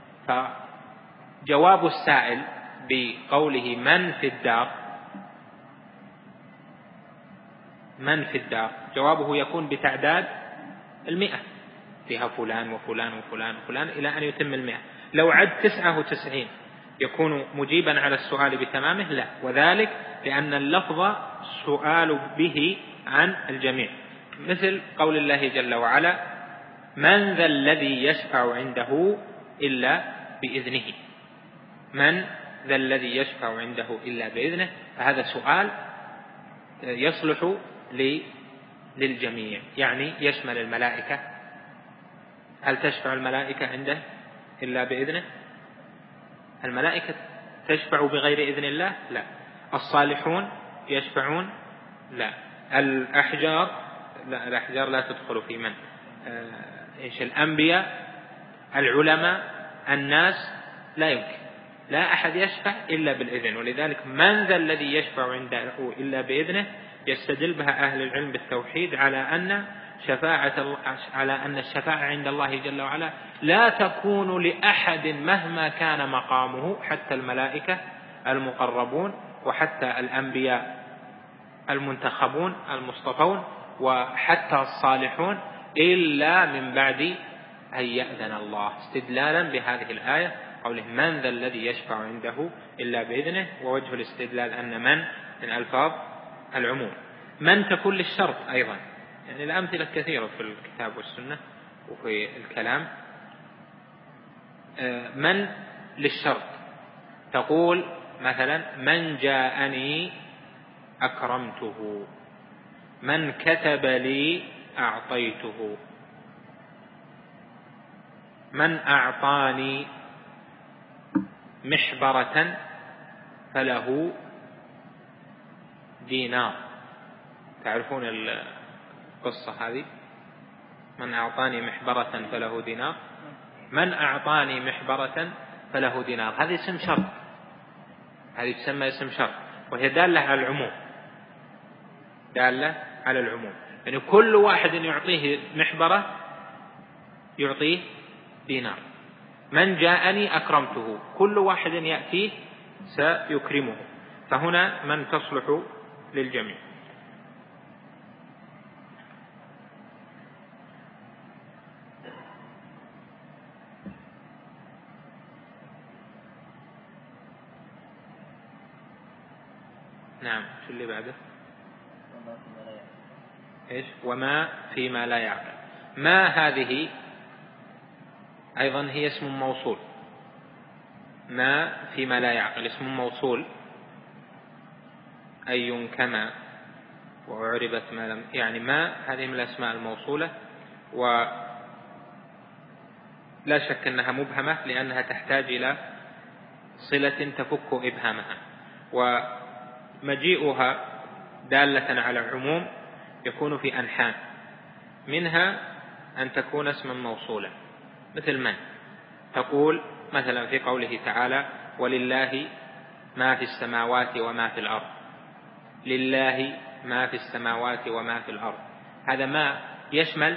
فجواب السائل بقوله من في الدار جوابه يكون بتعداد 100، فيها فلان وفلان وفلان وفلان إلى أن يتم 100. لو عد 99 يكون مجيبا على السؤال بتمامه؟ لا، وذلك لأن اللفظ سؤال به عن الجميع، مثل قول الله جل وعلا من ذا الذي يشفع عنده إلا بإذنه. من ذا الذي يشفع عنده إلا بإذنه، فهذا سؤال يصلح للجميع، يعني يشمل الملائكة. هل تشفع الملائكة عنده إلا بإذنه؟ الملائكة تشفع بغير إذن الله؟ لا. الصالحون يشفعون؟ لا. الأحجار؟ لا، الأحجار لا تدخل في من. الأنبياء، العلماء، الناس لا يمكن، لا أحد يشفع إلا بالإذن. ولذلك من ذا الذي يشفع عنده إلا بإذنه يستدل بها أهل العلم بالتوحيد على أن الشفاعة عند الله جل وعلا لا تكون لأحد مهما كان مقامه، حتى الملائكة المقربون وحتى الأنبياء المنتخبون المصطفون وحتى الصالحون، إلا من بعد أن يأذن الله، استدلالا بهذه الآية قوله من ذا الذي يشفع عنده إلا بإذنه. ووجه الاستدلال أن من ألفاظ العموم. من تكون للشرط أيضا، يعني الأمثلة كثيرة في الكتاب والسنة وفي الكلام. من للشرط تقول مثلا من جاءني أكرمته، من كتب لي أعطيته، من أعطاني محبرة فله دينار. تعرفون القصة هذه؟ من أعطاني محبرة فله دينار، من أعطاني محبرة فله دينار. هذه اسم شرط، هذه تسمى اسم شرط، وهي دالة على العموم، دالة على العموم. يعني كل واحد يعطيه محبرة يعطيه دينار. من جاءني أكرمته، كل واحد يأتيه سيكرمه، فهنا من تصلح للجميع. نعم. شو اللي بعده؟ إيش؟ وما فيما لا يعقل. ما هذه أيضا هي اسم موصول. ما فيما لا يعقل اسم موصول، أي كما وأعربت ما لم، يعني ما هذه من الأسماء الموصولة، ولا شك أنها مبهمة لأنها تحتاج إلى صلة تفك إبهامها. ومجيئها دالة على العموم يكون في أنحاء، منها أن تكون اسما موصولا مثل من، تقول مثلا في قوله تعالى ولله ما في السماوات وما في الأرض، لله ما في السماوات وما في الأرض، هذا ما يشمل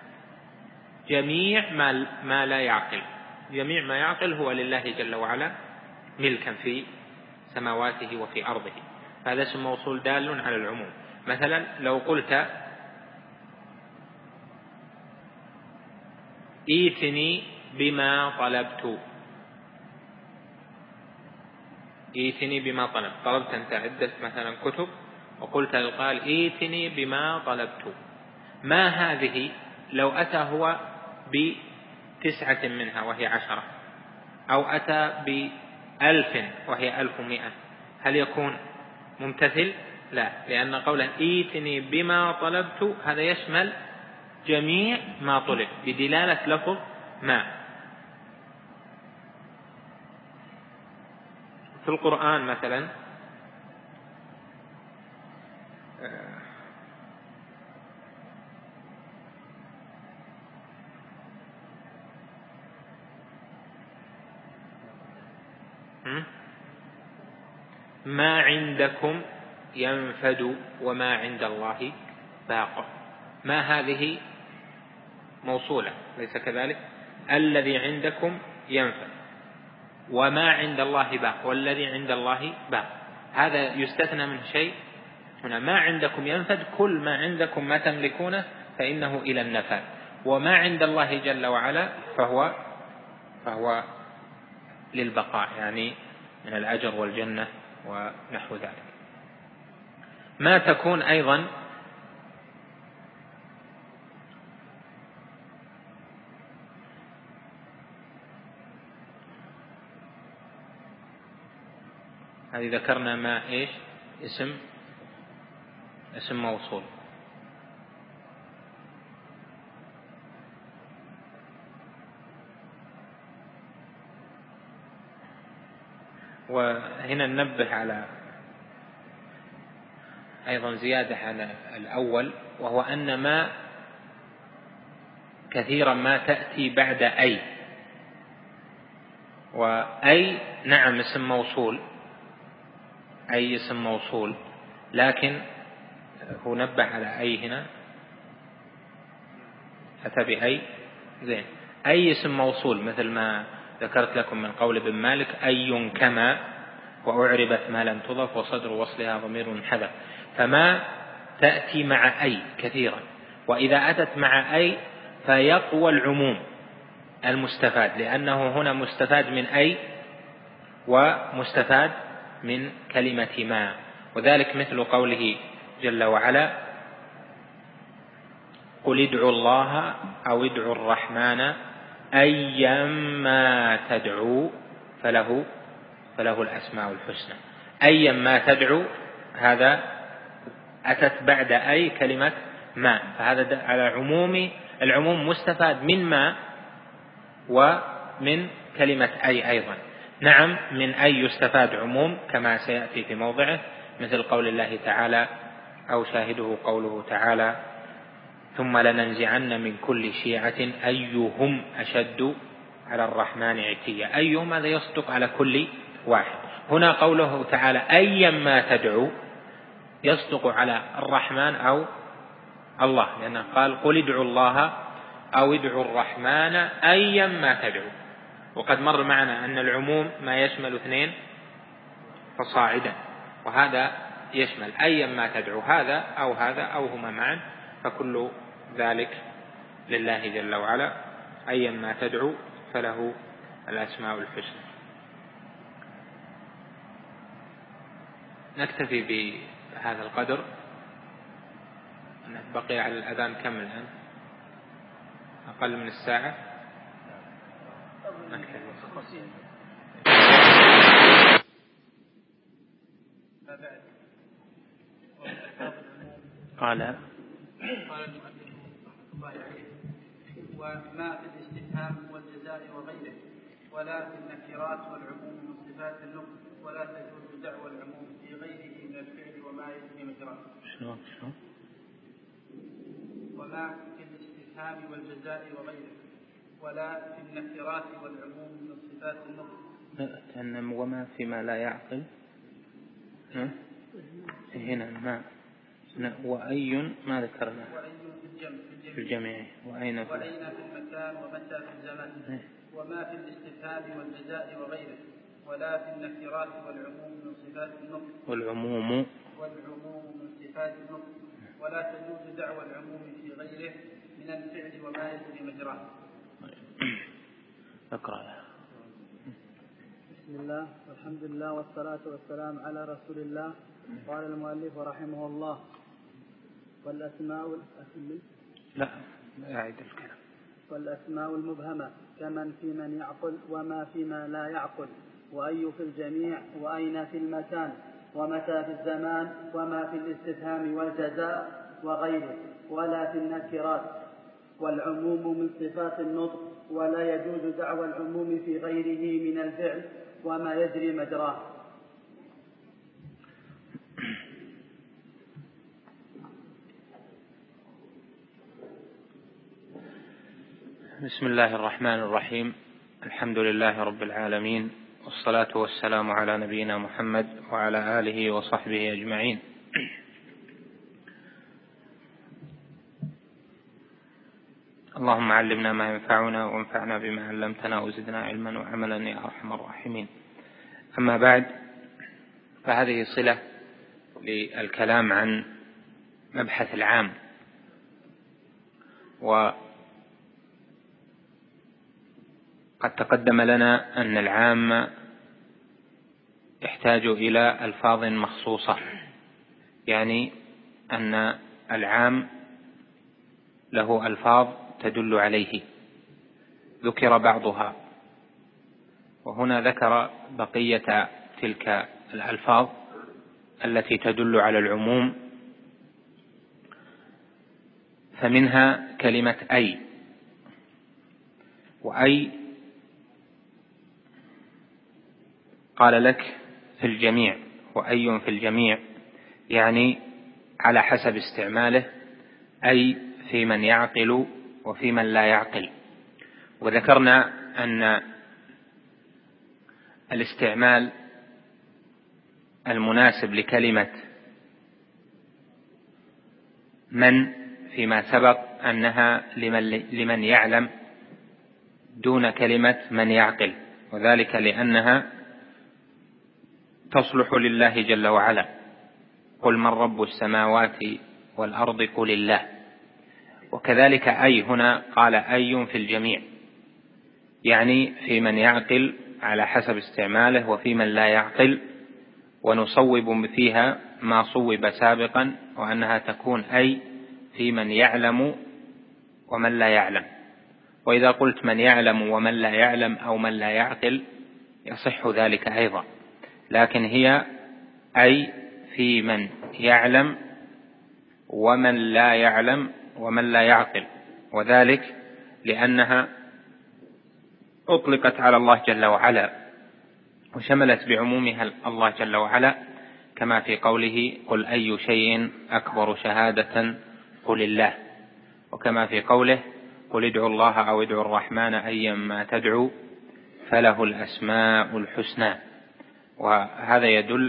جميع ما لا يعقل. جميع ما يعقل هو لله جل وعلا ملكا في سماواته وفي أرضه، هذا اسم موصول دال على العموم. مثلا لو قلت إيتني بما طلبت، إيتني بما طلبت أنت عدة مثلا كتب وقلت قال إيتني بما طلبت، ما هذه لو أتى هو ب9 منها وهي 10، أو أتى ب1000 وهي 1100، هل يكون ممتثل؟ لا، لأن قولا إيتني بما طلبت هذا يشمل جميع ما طلب بدلالة لفظ ما. في القرآن مثلا ما عندكم ينفد وما عند الله باق، ما هذه موصولة ليس كذلك؟ الذي عندكم ينفد وما عند الله باق، والذي عند الله باق، هذا يستثنى من شيء هنا. ما عندكم ينفد، كل ما عندكم ما تملكونه فإنه إلى النفاد، وما عند الله جل وعلا فهو للبقاء، يعني من الأجر والجنة ونحو ذلك. ما تكون أيضا هذه ذكرنا ما إيش اسم موصول. وهنا ننبه على أيضا زيادة على الأول، وهو أن ما كثيرا ما تأتي بعد أي، وأي نعم اسم موصول، أي اسم موصول، لكن هو نبه على أي هنا أتى بأي زين. أي اسم موصول مثل ما ذكرت لكم من قول ابن مالك أي كما وأعربت ما لم تضف وصدر وصلها ضمير حذف، فما تأتي مع أي كثيرا، وإذا أتت مع أي فيقوى العموم المستفاد، لأنه هنا مستفاد من أي ومستفاد من كلمة ما، وذلك مثل قوله جل وعلا قل ادعوا الله أو ادعوا الرحمن أيما تدعوا فله الأسماء الحسنى. أيما تدعو هذا أتت بعد أي كلمة ما، فهذا على العموم مستفاد من ما ومن كلمة أي أيضا. نعم من أي يستفاد عموم كما سيأتي في موضعه، مثل قول الله تعالى أو شاهده قوله تعالى ثم لننزعن من كل شيعة أيهم أشد على الرحمن عتيا. أيهم هذا يصدق على كل واحد. هنا قوله تعالى أيما تدعو يصدق على الرحمن أو الله، لأنه قال قل ادعوا الله أو ادعوا الرحمن أيما تدعو. وقد مر معنا أن العموم ما يشمل 2 فصاعدا، وهذا يشمل أيما تدعو هذا أو هما معا، فكل ذلك لله جل وعلا. أيما تدعو فله الأسماء الحسنى. نكتفي بهذا القدر. بقي على الأذان كم الآن؟ أقل من الساعة. قال المؤلف رحمه الله عليه وما في الاستفهام والجزاء وغيره ولا في النكرات والعموم من صفات النطق ولا تجوز دعوى العموم في غيره من الفعل وما يجري مجراه. وما في الاستفهام والجزاء وغيره ولا في النكرات والعموم من صفات النطق. وما فيما لا يعقل هنا ما وأي ما ذكرنا في الجميع وأين في المكان ومتى في الزمان. وما في الاستفهام والجزاء وغيره ولا في النكرات والعموم من صفات النطق والعموم من صفات النطق ولا تجوز دعوى العموم في غيره من الفعل وما يجري مجراه. اقرأ. بسم الله والحمد لله والصلاة والسلام على رسول الله. قال المؤلف رحمه الله والأسماء المبهمة كمن في من يعقل وما فيما لا يعقل وأي في الجميع وأين في المكان ومتى في الزمان وما في الاستفهام والجزاء وغيره ولا في النكرات والعموم من صفات النطق ولا يجوز دعوى العموم في غيره من الفعل وما يجري مجراه. بسم الله الرحمن الرحيم. الحمد لله رب العالمين، والصلاة والسلام على نبينا محمد وعلى آله وصحبه أجمعين. اللهم علمنا ما ينفعنا وانفعنا بما علمتنا وزدنا علما وعملا يا أرحم الراحمين. أما بعد، فهذه صلة للكلام عن مبحث العام. وقد تقدم لنا أن العام يحتاج إلى ألفاظ مخصوصة، يعني أن العام له ألفاظ تدل عليه، ذكر بعضها، وهنا ذكر بقية تلك الألفاظ التي تدل على العموم. فمنها كلمة أي، وأي قال لك في الجميع، وأي في الجميع يعني على حسب استعماله، أي في من يعقل وفي من لا يعقل. وذكرنا أن الاستعمال المناسب لكلمة من فيما سبق أنها لمن يعلم دون كلمة من يعقل، وذلك لأنها تصلح لله جل وعلا. قل من رب السماوات والأرض قل الله. وكذلك أي هنا قال أي في الجميع، يعني في من يعقل على حسب استعماله وفي من لا يعقل، ونصوب فيها ما صوب سابقا، وأنها تكون أي في من يعلم ومن لا يعلم. وإذا قلت من يعلم ومن لا يعلم أو من لا يعقل يصح ذلك أيضا، لكن هي أي في من يعلم ومن لا يعلم ومن لا يعقل، وذلك لأنها أطلقت على الله جل وعلا وشملت بعمومها الله جل وعلا كما في قوله قل أي شيء أكبر شهادة قل الله، وكما في قوله قل ادعوا الله أو ادعوا الرحمن أيما تدعوا فله الأسماء الحسنى. وهذا يدل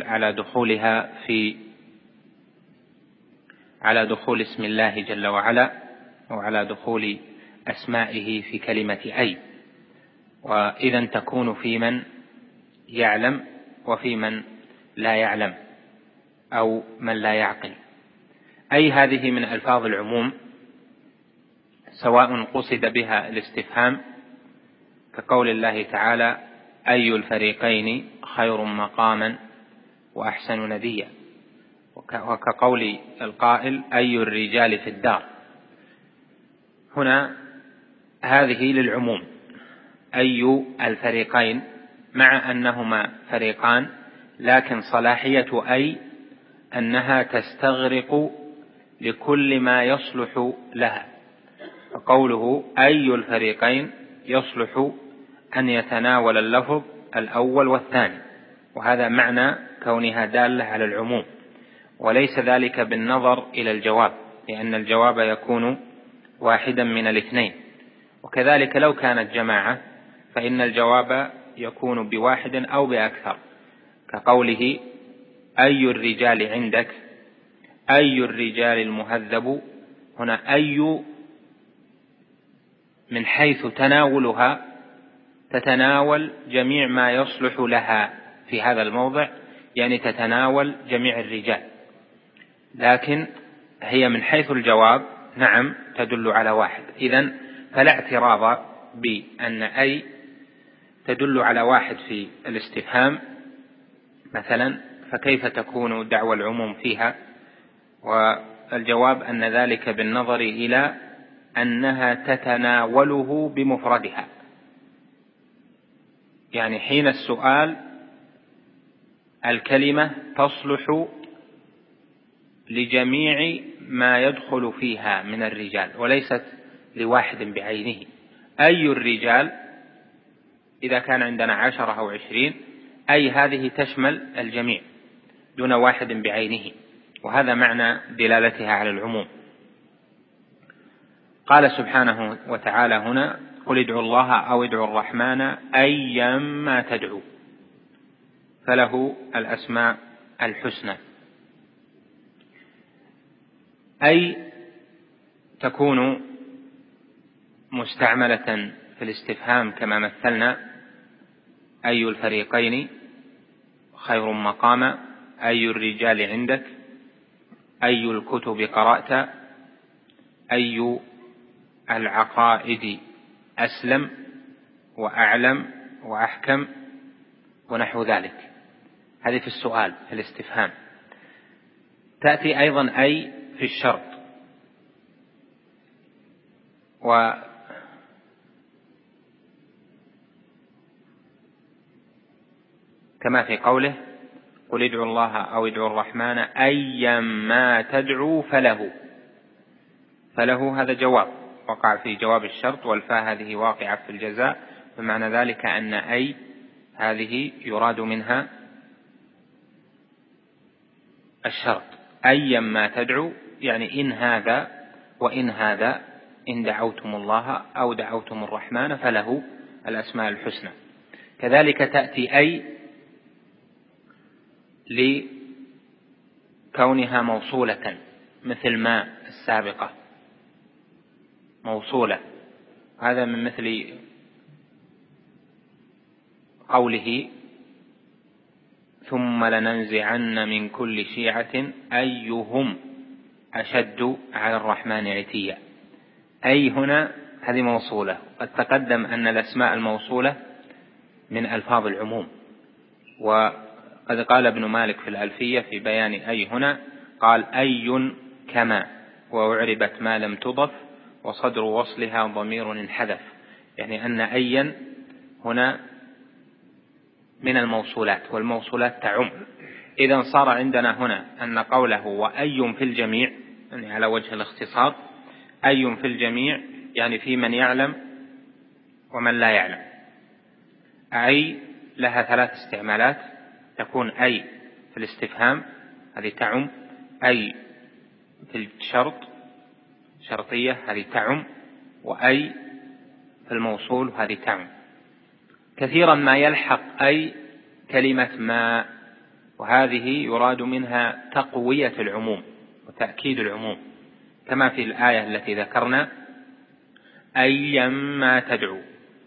على دخول اسم الله جل وعلا وعلى دخول أسمائه في كلمة أي، وإذا تكون في من يعلم وفي من لا يعلم أو من لا يعقل. أي هذه من ألفاظ العموم، سواء قصد بها الاستفهام كقول الله تعالى أي الفريقين خير مقاما وأحسن نديا، وكقول القائل أي الرجال في الدار. هنا هذه للعموم، أي الفريقين، مع أنهما فريقان، لكن صلاحية أي أنها تستغرق لكل ما يصلح لها، فقوله أي الفريقين يصلح أن يتناول اللفظ الأول والثاني، وهذا معنى كونها دالة على العموم، وليس ذلك بالنظر إلى الجواب، لأن الجواب يكون واحدا من الاثنين. وكذلك لو كانت جماعة فإن الجواب يكون بواحد أو بأكثر، كقوله أي الرجال عندك، أي الرجال المهذب. هنا أي من حيث تناولها تتناول جميع ما يصلح لها في هذا الموضع، يعني تتناول جميع الرجال، لكن هي من حيث الجواب نعم تدل على واحد. إذن فلا اعتراض بأن أي تدل على واحد في الاستفهام مثلا، فكيف تكون دعوى العموم فيها؟ والجواب أن ذلك بالنظر إلى أنها تتناوله بمفردها، يعني حين السؤال الكلمة تصلح لجميع ما يدخل فيها من الرجال وليست لواحد بعينه. أي الرجال إذا كان عندنا 10 أو 20، أي هذه تشمل الجميع دون واحد بعينه، وهذا معنى دلالتها على العموم. قال سبحانه وتعالى هنا قل ادعوا الله أو ادعوا الرحمن أيما تدعوا فله الأسماء الحسنى. أي تكون مستعملة في الاستفهام كما مثلنا، أي الفريقين خير مقاما، أي الرجال عندك، أي الكتب قرأت، أي العقائد أسلم وأعلم وأحكم ونحو ذلك. هذه في السؤال في الاستفهام. تأتي أيضا أي في الشرط، كما في قوله قل ادعوا الله أو ادعوا الرحمن أيما تدعوا فله هذا جواب وقع في جواب الشرط، والفاء هذه واقعة في الجزاء، بمعنى ذلك أن أي هذه يراد منها الشرط. أيما تدعوا يعني إن هذا وإن هذا، إن دعوتم الله أو دعوتم الرحمن فله الأسماء الحسنى. كذلك تأتي أي لكونها موصولة، مثل ما السابقة موصولة، هذا من مثل قوله ثم لننزعن من كل شيعة أيهم أشد على الرحمن عتيا. أي هنا هذه موصولة. قد تقدم أن الأسماء الموصولة من ألفاظ العموم، وقد قال ابن مالك في الألفية في بيان أي هنا قال أي كما وأعربت ما لم تضف وصدر وصلها ضمير انحذف، يعني أن أيا هنا من الموصولات، والموصولات تعم. إذا صار عندنا هنا أن قوله وأي في الجميع يعني على وجه الاختصار، أي في الجميع يعني في من يعلم ومن لا يعلم. أي لها 3 استعمالات، تكون أي في الاستفهام هذه تعم، أي في الشرط شرطية هذه تعم، وأي في الموصول هذه تعم. كثيرا ما يلحق أي كلمة ما، وهذه يراد منها تقوية العموم وتأكيد العموم، كما في الآية التي ذكرنا أيما تدعو،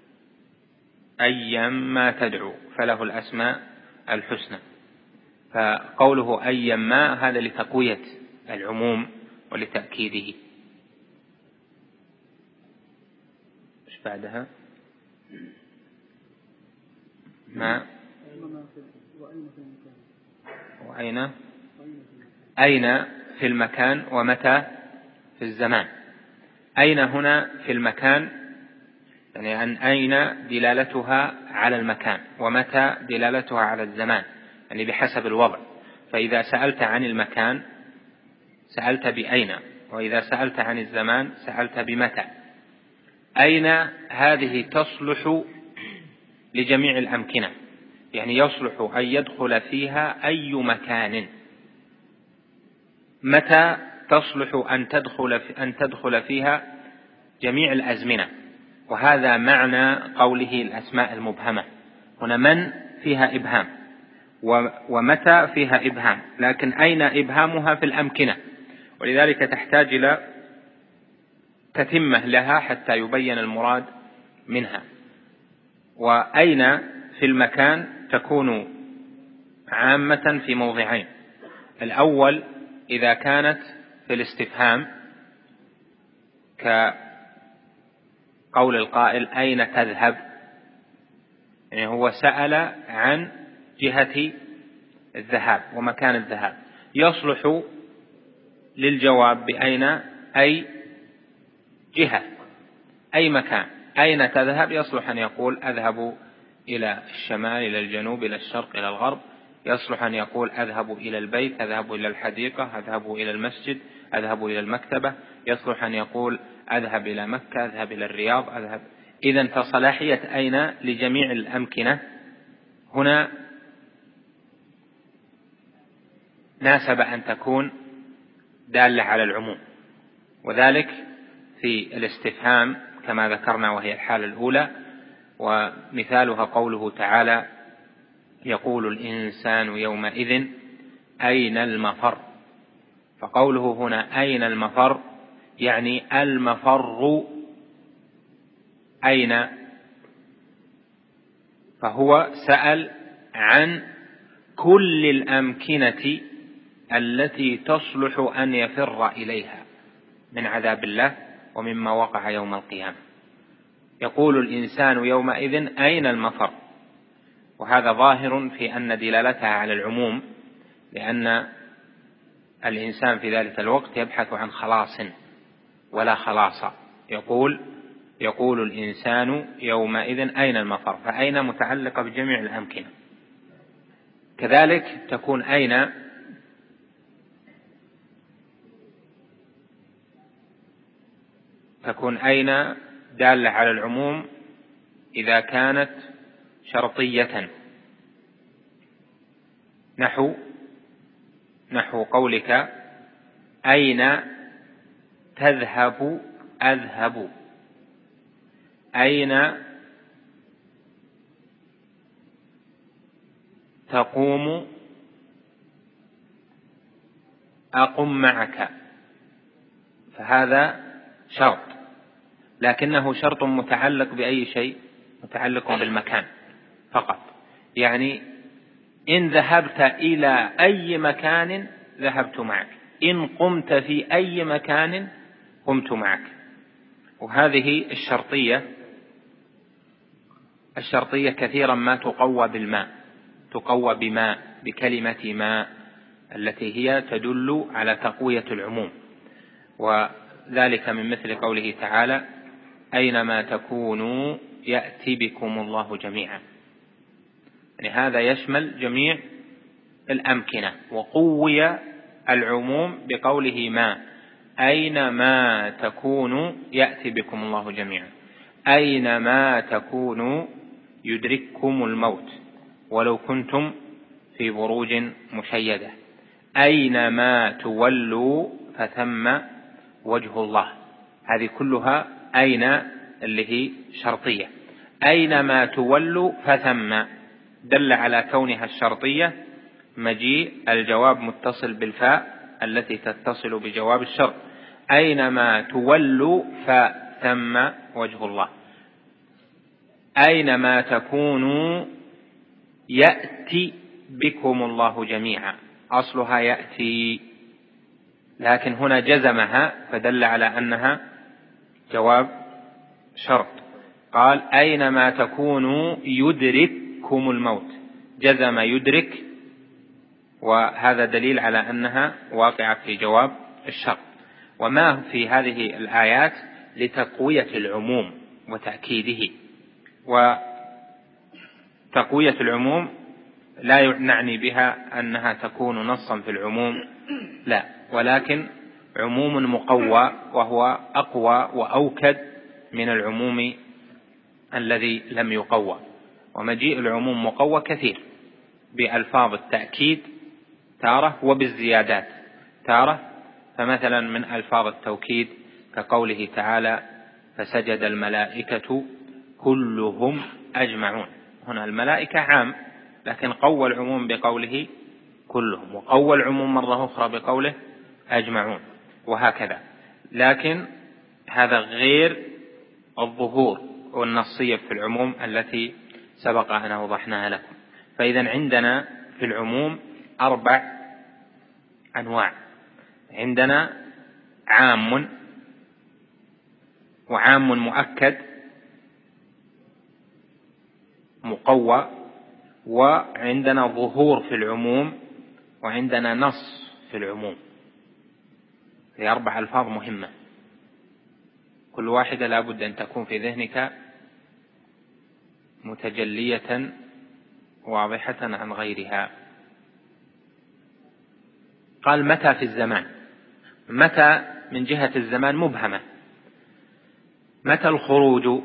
أيما تدعو فله الأسماء الحسنى. فقوله أيما هذا لتقوية العموم ولتأكيده. ايش بعدها؟ ما وأين، أين في المكان، ومتى في الزمان. أين هنا في المكان، يعني أن أين دلالتها على المكان، ومتى دلالتها على الزمان، يعني بحسب الوضع. فإذا سألت عن المكان سألت بأين، وإذا سألت عن الزمان سألت بمتى. أين هذه تصلح لجميع الأمكنة، يعني يصلح أن يدخل فيها أي مكان. متى تصلح أن تدخل فيها جميع الأزمنة، وهذا معنى قوله الأسماء المبهمة. هنا من فيها إبهام، ومتى فيها إبهام، لكن أين إبهامها في الأمكنة، ولذلك تحتاج إلى تتمة لها حتى يبين المراد منها. وأين في المكان تكون عامة في موضعين: الأول إذا كانت في الاستفهام كقول القائل أين تذهب، يعني هو سأل عن جهة الذهاب ومكان الذهاب، يصلح للجواب بأين أي جهة أي مكان. أين تذهب يصلح أن يقول أذهب إلى الشمال، إلى الجنوب، إلى الشرق، إلى الغرب. يصلح أن يقول أذهب إلى البيت، أذهب إلى الحديقة، أذهب إلى المسجد، أذهب إلى المكتبة. يصلح أن يقول أذهب إلى مكة، أذهب إلى الرياض، أذهب. إذن فصلاحية أين لجميع الأمكنة هنا ناسب أن تكون دالة على العموم، وذلك في الاستفهام كما ذكرنا وهي الحالة الأولى. ومثالها قوله تعالى يقول الإنسان يومئذ أين المفر. فقوله هنا أين المفر يعني المفر أين، فهو سأل عن كل الأمكنة التي تصلح أن يفر إليها من عذاب الله ومما وقع يوم القيامة. يقول الإنسان يومئذ أين المفر، وهذا ظاهر في أن دلالتها على العموم، لأن الإنسان في ذلك الوقت يبحث عن خلاص ولا خلاص. يقول الإنسان يومئذ أين المفر، فأين متعلقة بجميع الأمكنة. كذلك تكون أين دالة على العموم إذا كانت شرطية، نحو قولك أين تذهب أذهب، أين تقوم أقم معك. فهذا شرط، لكنه شرط متعلق بأي شيء؟ متعلق بالمكان فقط. يعني إن ذهبت إلى أي مكان ذهبت معك، إن قمت في أي مكان قمت معك. وهذه الشرطية كثيرا ما تقوى بالماء، تقوى بماء، بكلمة ماء التي هي تدل على تقوية العموم. وذلك من مثل قوله تعالى أينما تكونوا يأتي بكم الله جميعا، يعني هذا يشمل جميع الأمكنة، وقوي العموم بقوله ما، أينما تكونوا يأتي بكم الله جميعا، أينما تكونوا يدرككم الموت ولو كنتم في بروج مشيدة. أينما تولوا فثم وجه الله. هذه كلها أين اللي هي شرطية. أينما تولوا فثم دل على كونها الشرطية مجيء الجواب متصل بالفاء التي تتصل بجواب الشرط. أينما تولوا فثم وجه الله. أينما تكونوا يأتي بكم الله جميعا. أصلها يأتي، لكن هنا جزمها فدل على أنها جواب شرط. قال أينما تكونوا يدرككم الموت، جزم يدرك، وهذا دليل على أنها واقعة في جواب الشرط. وما في هذه الآيات لتقوية العموم وتأكيده. وتقوية العموم لا نعني بها أنها تكون نصا في العموم، لا، ولكن عموم مقوى، وهو أقوى وأوكد من العموم الذي لم يقوى. ومجيء العموم مقوى كثير بألفاظ التأكيد تارة وبالزيادات تارة. فمثلا من ألفاظ التوكيد كقوله تعالى فسجد الملائكة كلهم أجمعون. هنا الملائكة عام، لكن قوى العموم بقوله كلهم، وقوى العموم مرة أخرى بقوله أجمعون، وهكذا. لكن هذا غير الظهور والنصية في العموم التي سبق أن أوضحناها لكم. فإذا عندنا في العموم 4 أنواع. عندنا عام، وعام مؤكد مقوى، وعندنا ظهور في العموم، وعندنا نص في العموم. هي 4 ألفاظ مهمة، كل واحدة لا بد أن تكون في ذهنك متجلية واضحة عن غيرها. قال متى في الزمان. متى من جهة الزمان مبهمة. متى الخروج؟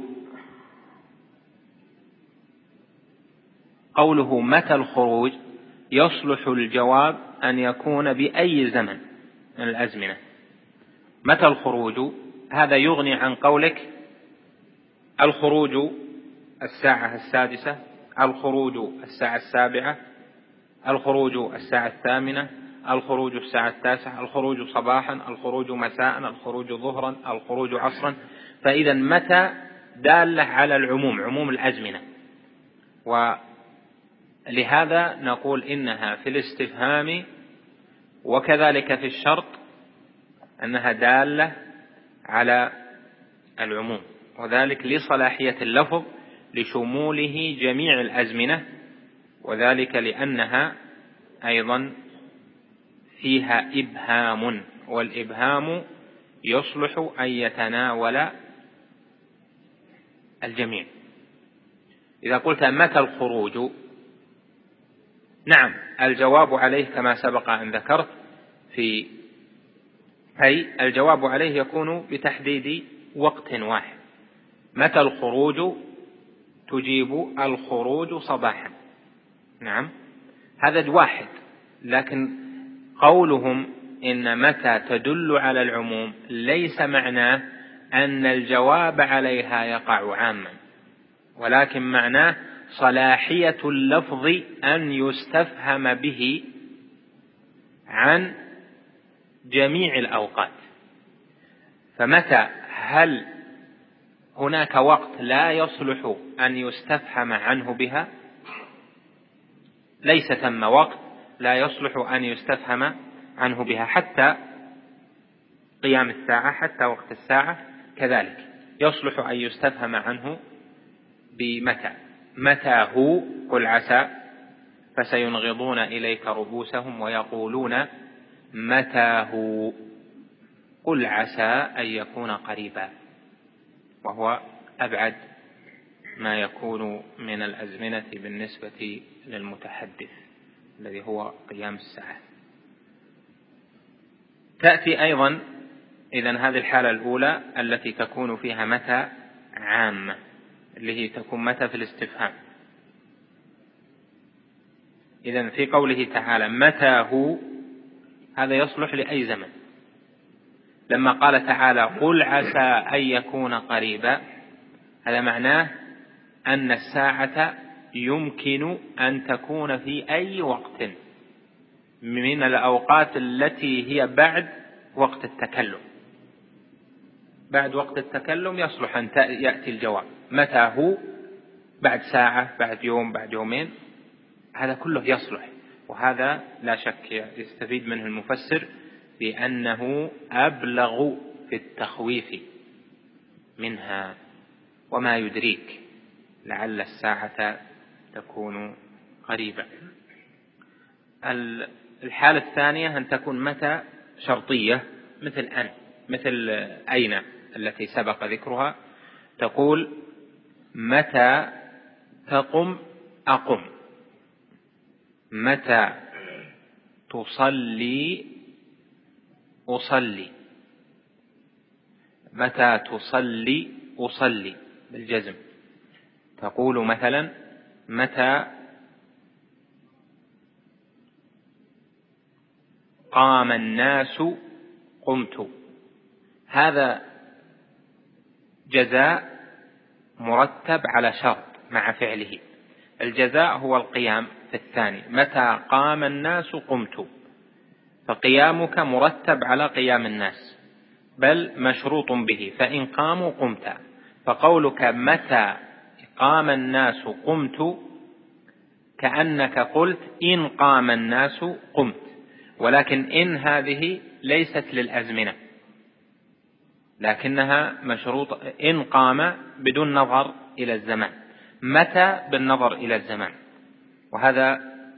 قوله متى الخروج يصلح الجواب أن يكون بأي زمن من الأزمنة. متى الخروج هذا يغني عن قولك الخروج الساعة 6، الخروج الساعة 7، الخروج الساعة 8، الخروج الساعة 9، الخروج صباحا، الخروج مساء، الخروج ظهرا، الخروج عصرا. فإذا متى دالة على العموم، عموم الأزمنة. ولهذا نقول إنها في الاستفهام وكذلك في الشرط أنها دالة على العموم، وذلك لصلاحية اللفظ لشموله جميع الأزمنة، وذلك لأنها أيضا فيها إبهام، والإبهام يصلح أن يتناول الجميع. إذا قلت متى الخروج، نعم الجواب عليه كما سبق أن ذكرت الجواب عليه يكون بتحديد وقت واحد. متى الخروج تجيب الخروج صباحا، نعم هذا واحد. لكن قولهم إن متى تدل على العموم ليس معناه أن الجواب عليها يقع عاما، ولكن معناه صلاحية اللفظ أن يستفهم به عن جميع الأوقات. فمتى هل هناك وقت لا يصلح أن يستفهم عنه بها؟ ليس ثم وقت لا يصلح أن يستفهم عنه بها، حتى قيام الساعة، حتى وقت الساعة كذلك يصلح أن يستفهم عنه بمتى. متى هو؟ قل عسى فسينغضون إليك رؤوسهم ويقولون متى هو، قل عسى أن يكون قريبا، وهو أبعد ما يكون من الأزمنة بالنسبة للمتحدث الذي هو قيام الساعة. تأتي أيضا إذن هذه الحالة الأولى التي تكون فيها متى عامة، اللي هي تكون متى في الاستفهام. إذن في قوله تعالى متى هو، هذا يصلح لأي زمن. لما قال تعالى قل عسى أن يكون قريبا، هذا معناه أن الساعة يمكن أن تكون في أي وقت من الأوقات التي هي بعد وقت التكلم. بعد وقت التكلم يصلح أن يأتي الجواب. متى هو بعد ساعة، بعد يوم، بعد يومين، هذا كله يصلح. وهذا لا شك يستفيد منه المفسر بأنه أبلغ في التخويف منها. وما يدريك لعل الساعة تكون قريبة. الحالة الثانية أن تكون متى شرطية، مثل أن، مثل أين التي سبق ذكرها، تقول متى تقم أقم، متى تصلي أصلي، متى تصلي أصلي بالجزم. تقول مثلا متى قام الناس قمت. هذا جزاء مرتب على شرط مع فعله. الجزاء هو القيام في الثاني، متى قام الناس قمت، فقيامك مرتب على قيام الناس، بل مشروط به، فإن قاموا قمت. فقولك متى قام الناس قمت كأنك قلت إن قام الناس قمت، ولكن إن هذه ليست للأزمنة، لكنها مشروط. إن قام بدون نظر إلى الزمان، متى بالنظر إلى الزمان، وهذا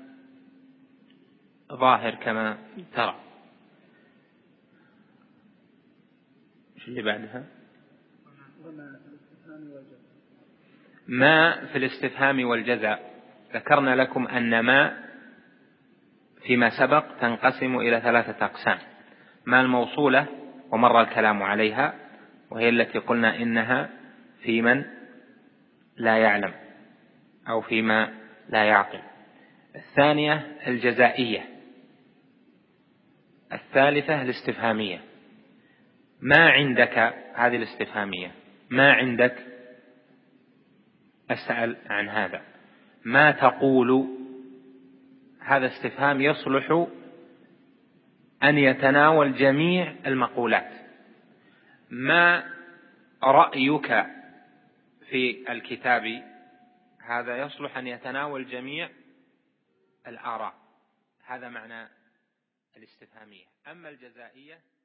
ظاهر كما ترى. ايش اللي بعدها؟ ما في الاستفهام والجزاء. ذكرنا لكم أن ما فيما سبق تنقسم إلى 3 أقسام: ما الموصولة ومر الكلام عليها، وهي التي قلنا إنها في من لا يعلم أو فيما لا يعقل. الثانية الجزائية. الثالثة الاستفهامية. ما عندك، هذه الاستفهامية، ما عندك أسأل عن هذا. ما تقول، هذا استفهام يصلح أن يتناول جميع المقولات. ما رأيك في الكتاب، هذا يصلح أن يتناول جميع الآراء. هذا معنى الاستفهامية. أما الجزائية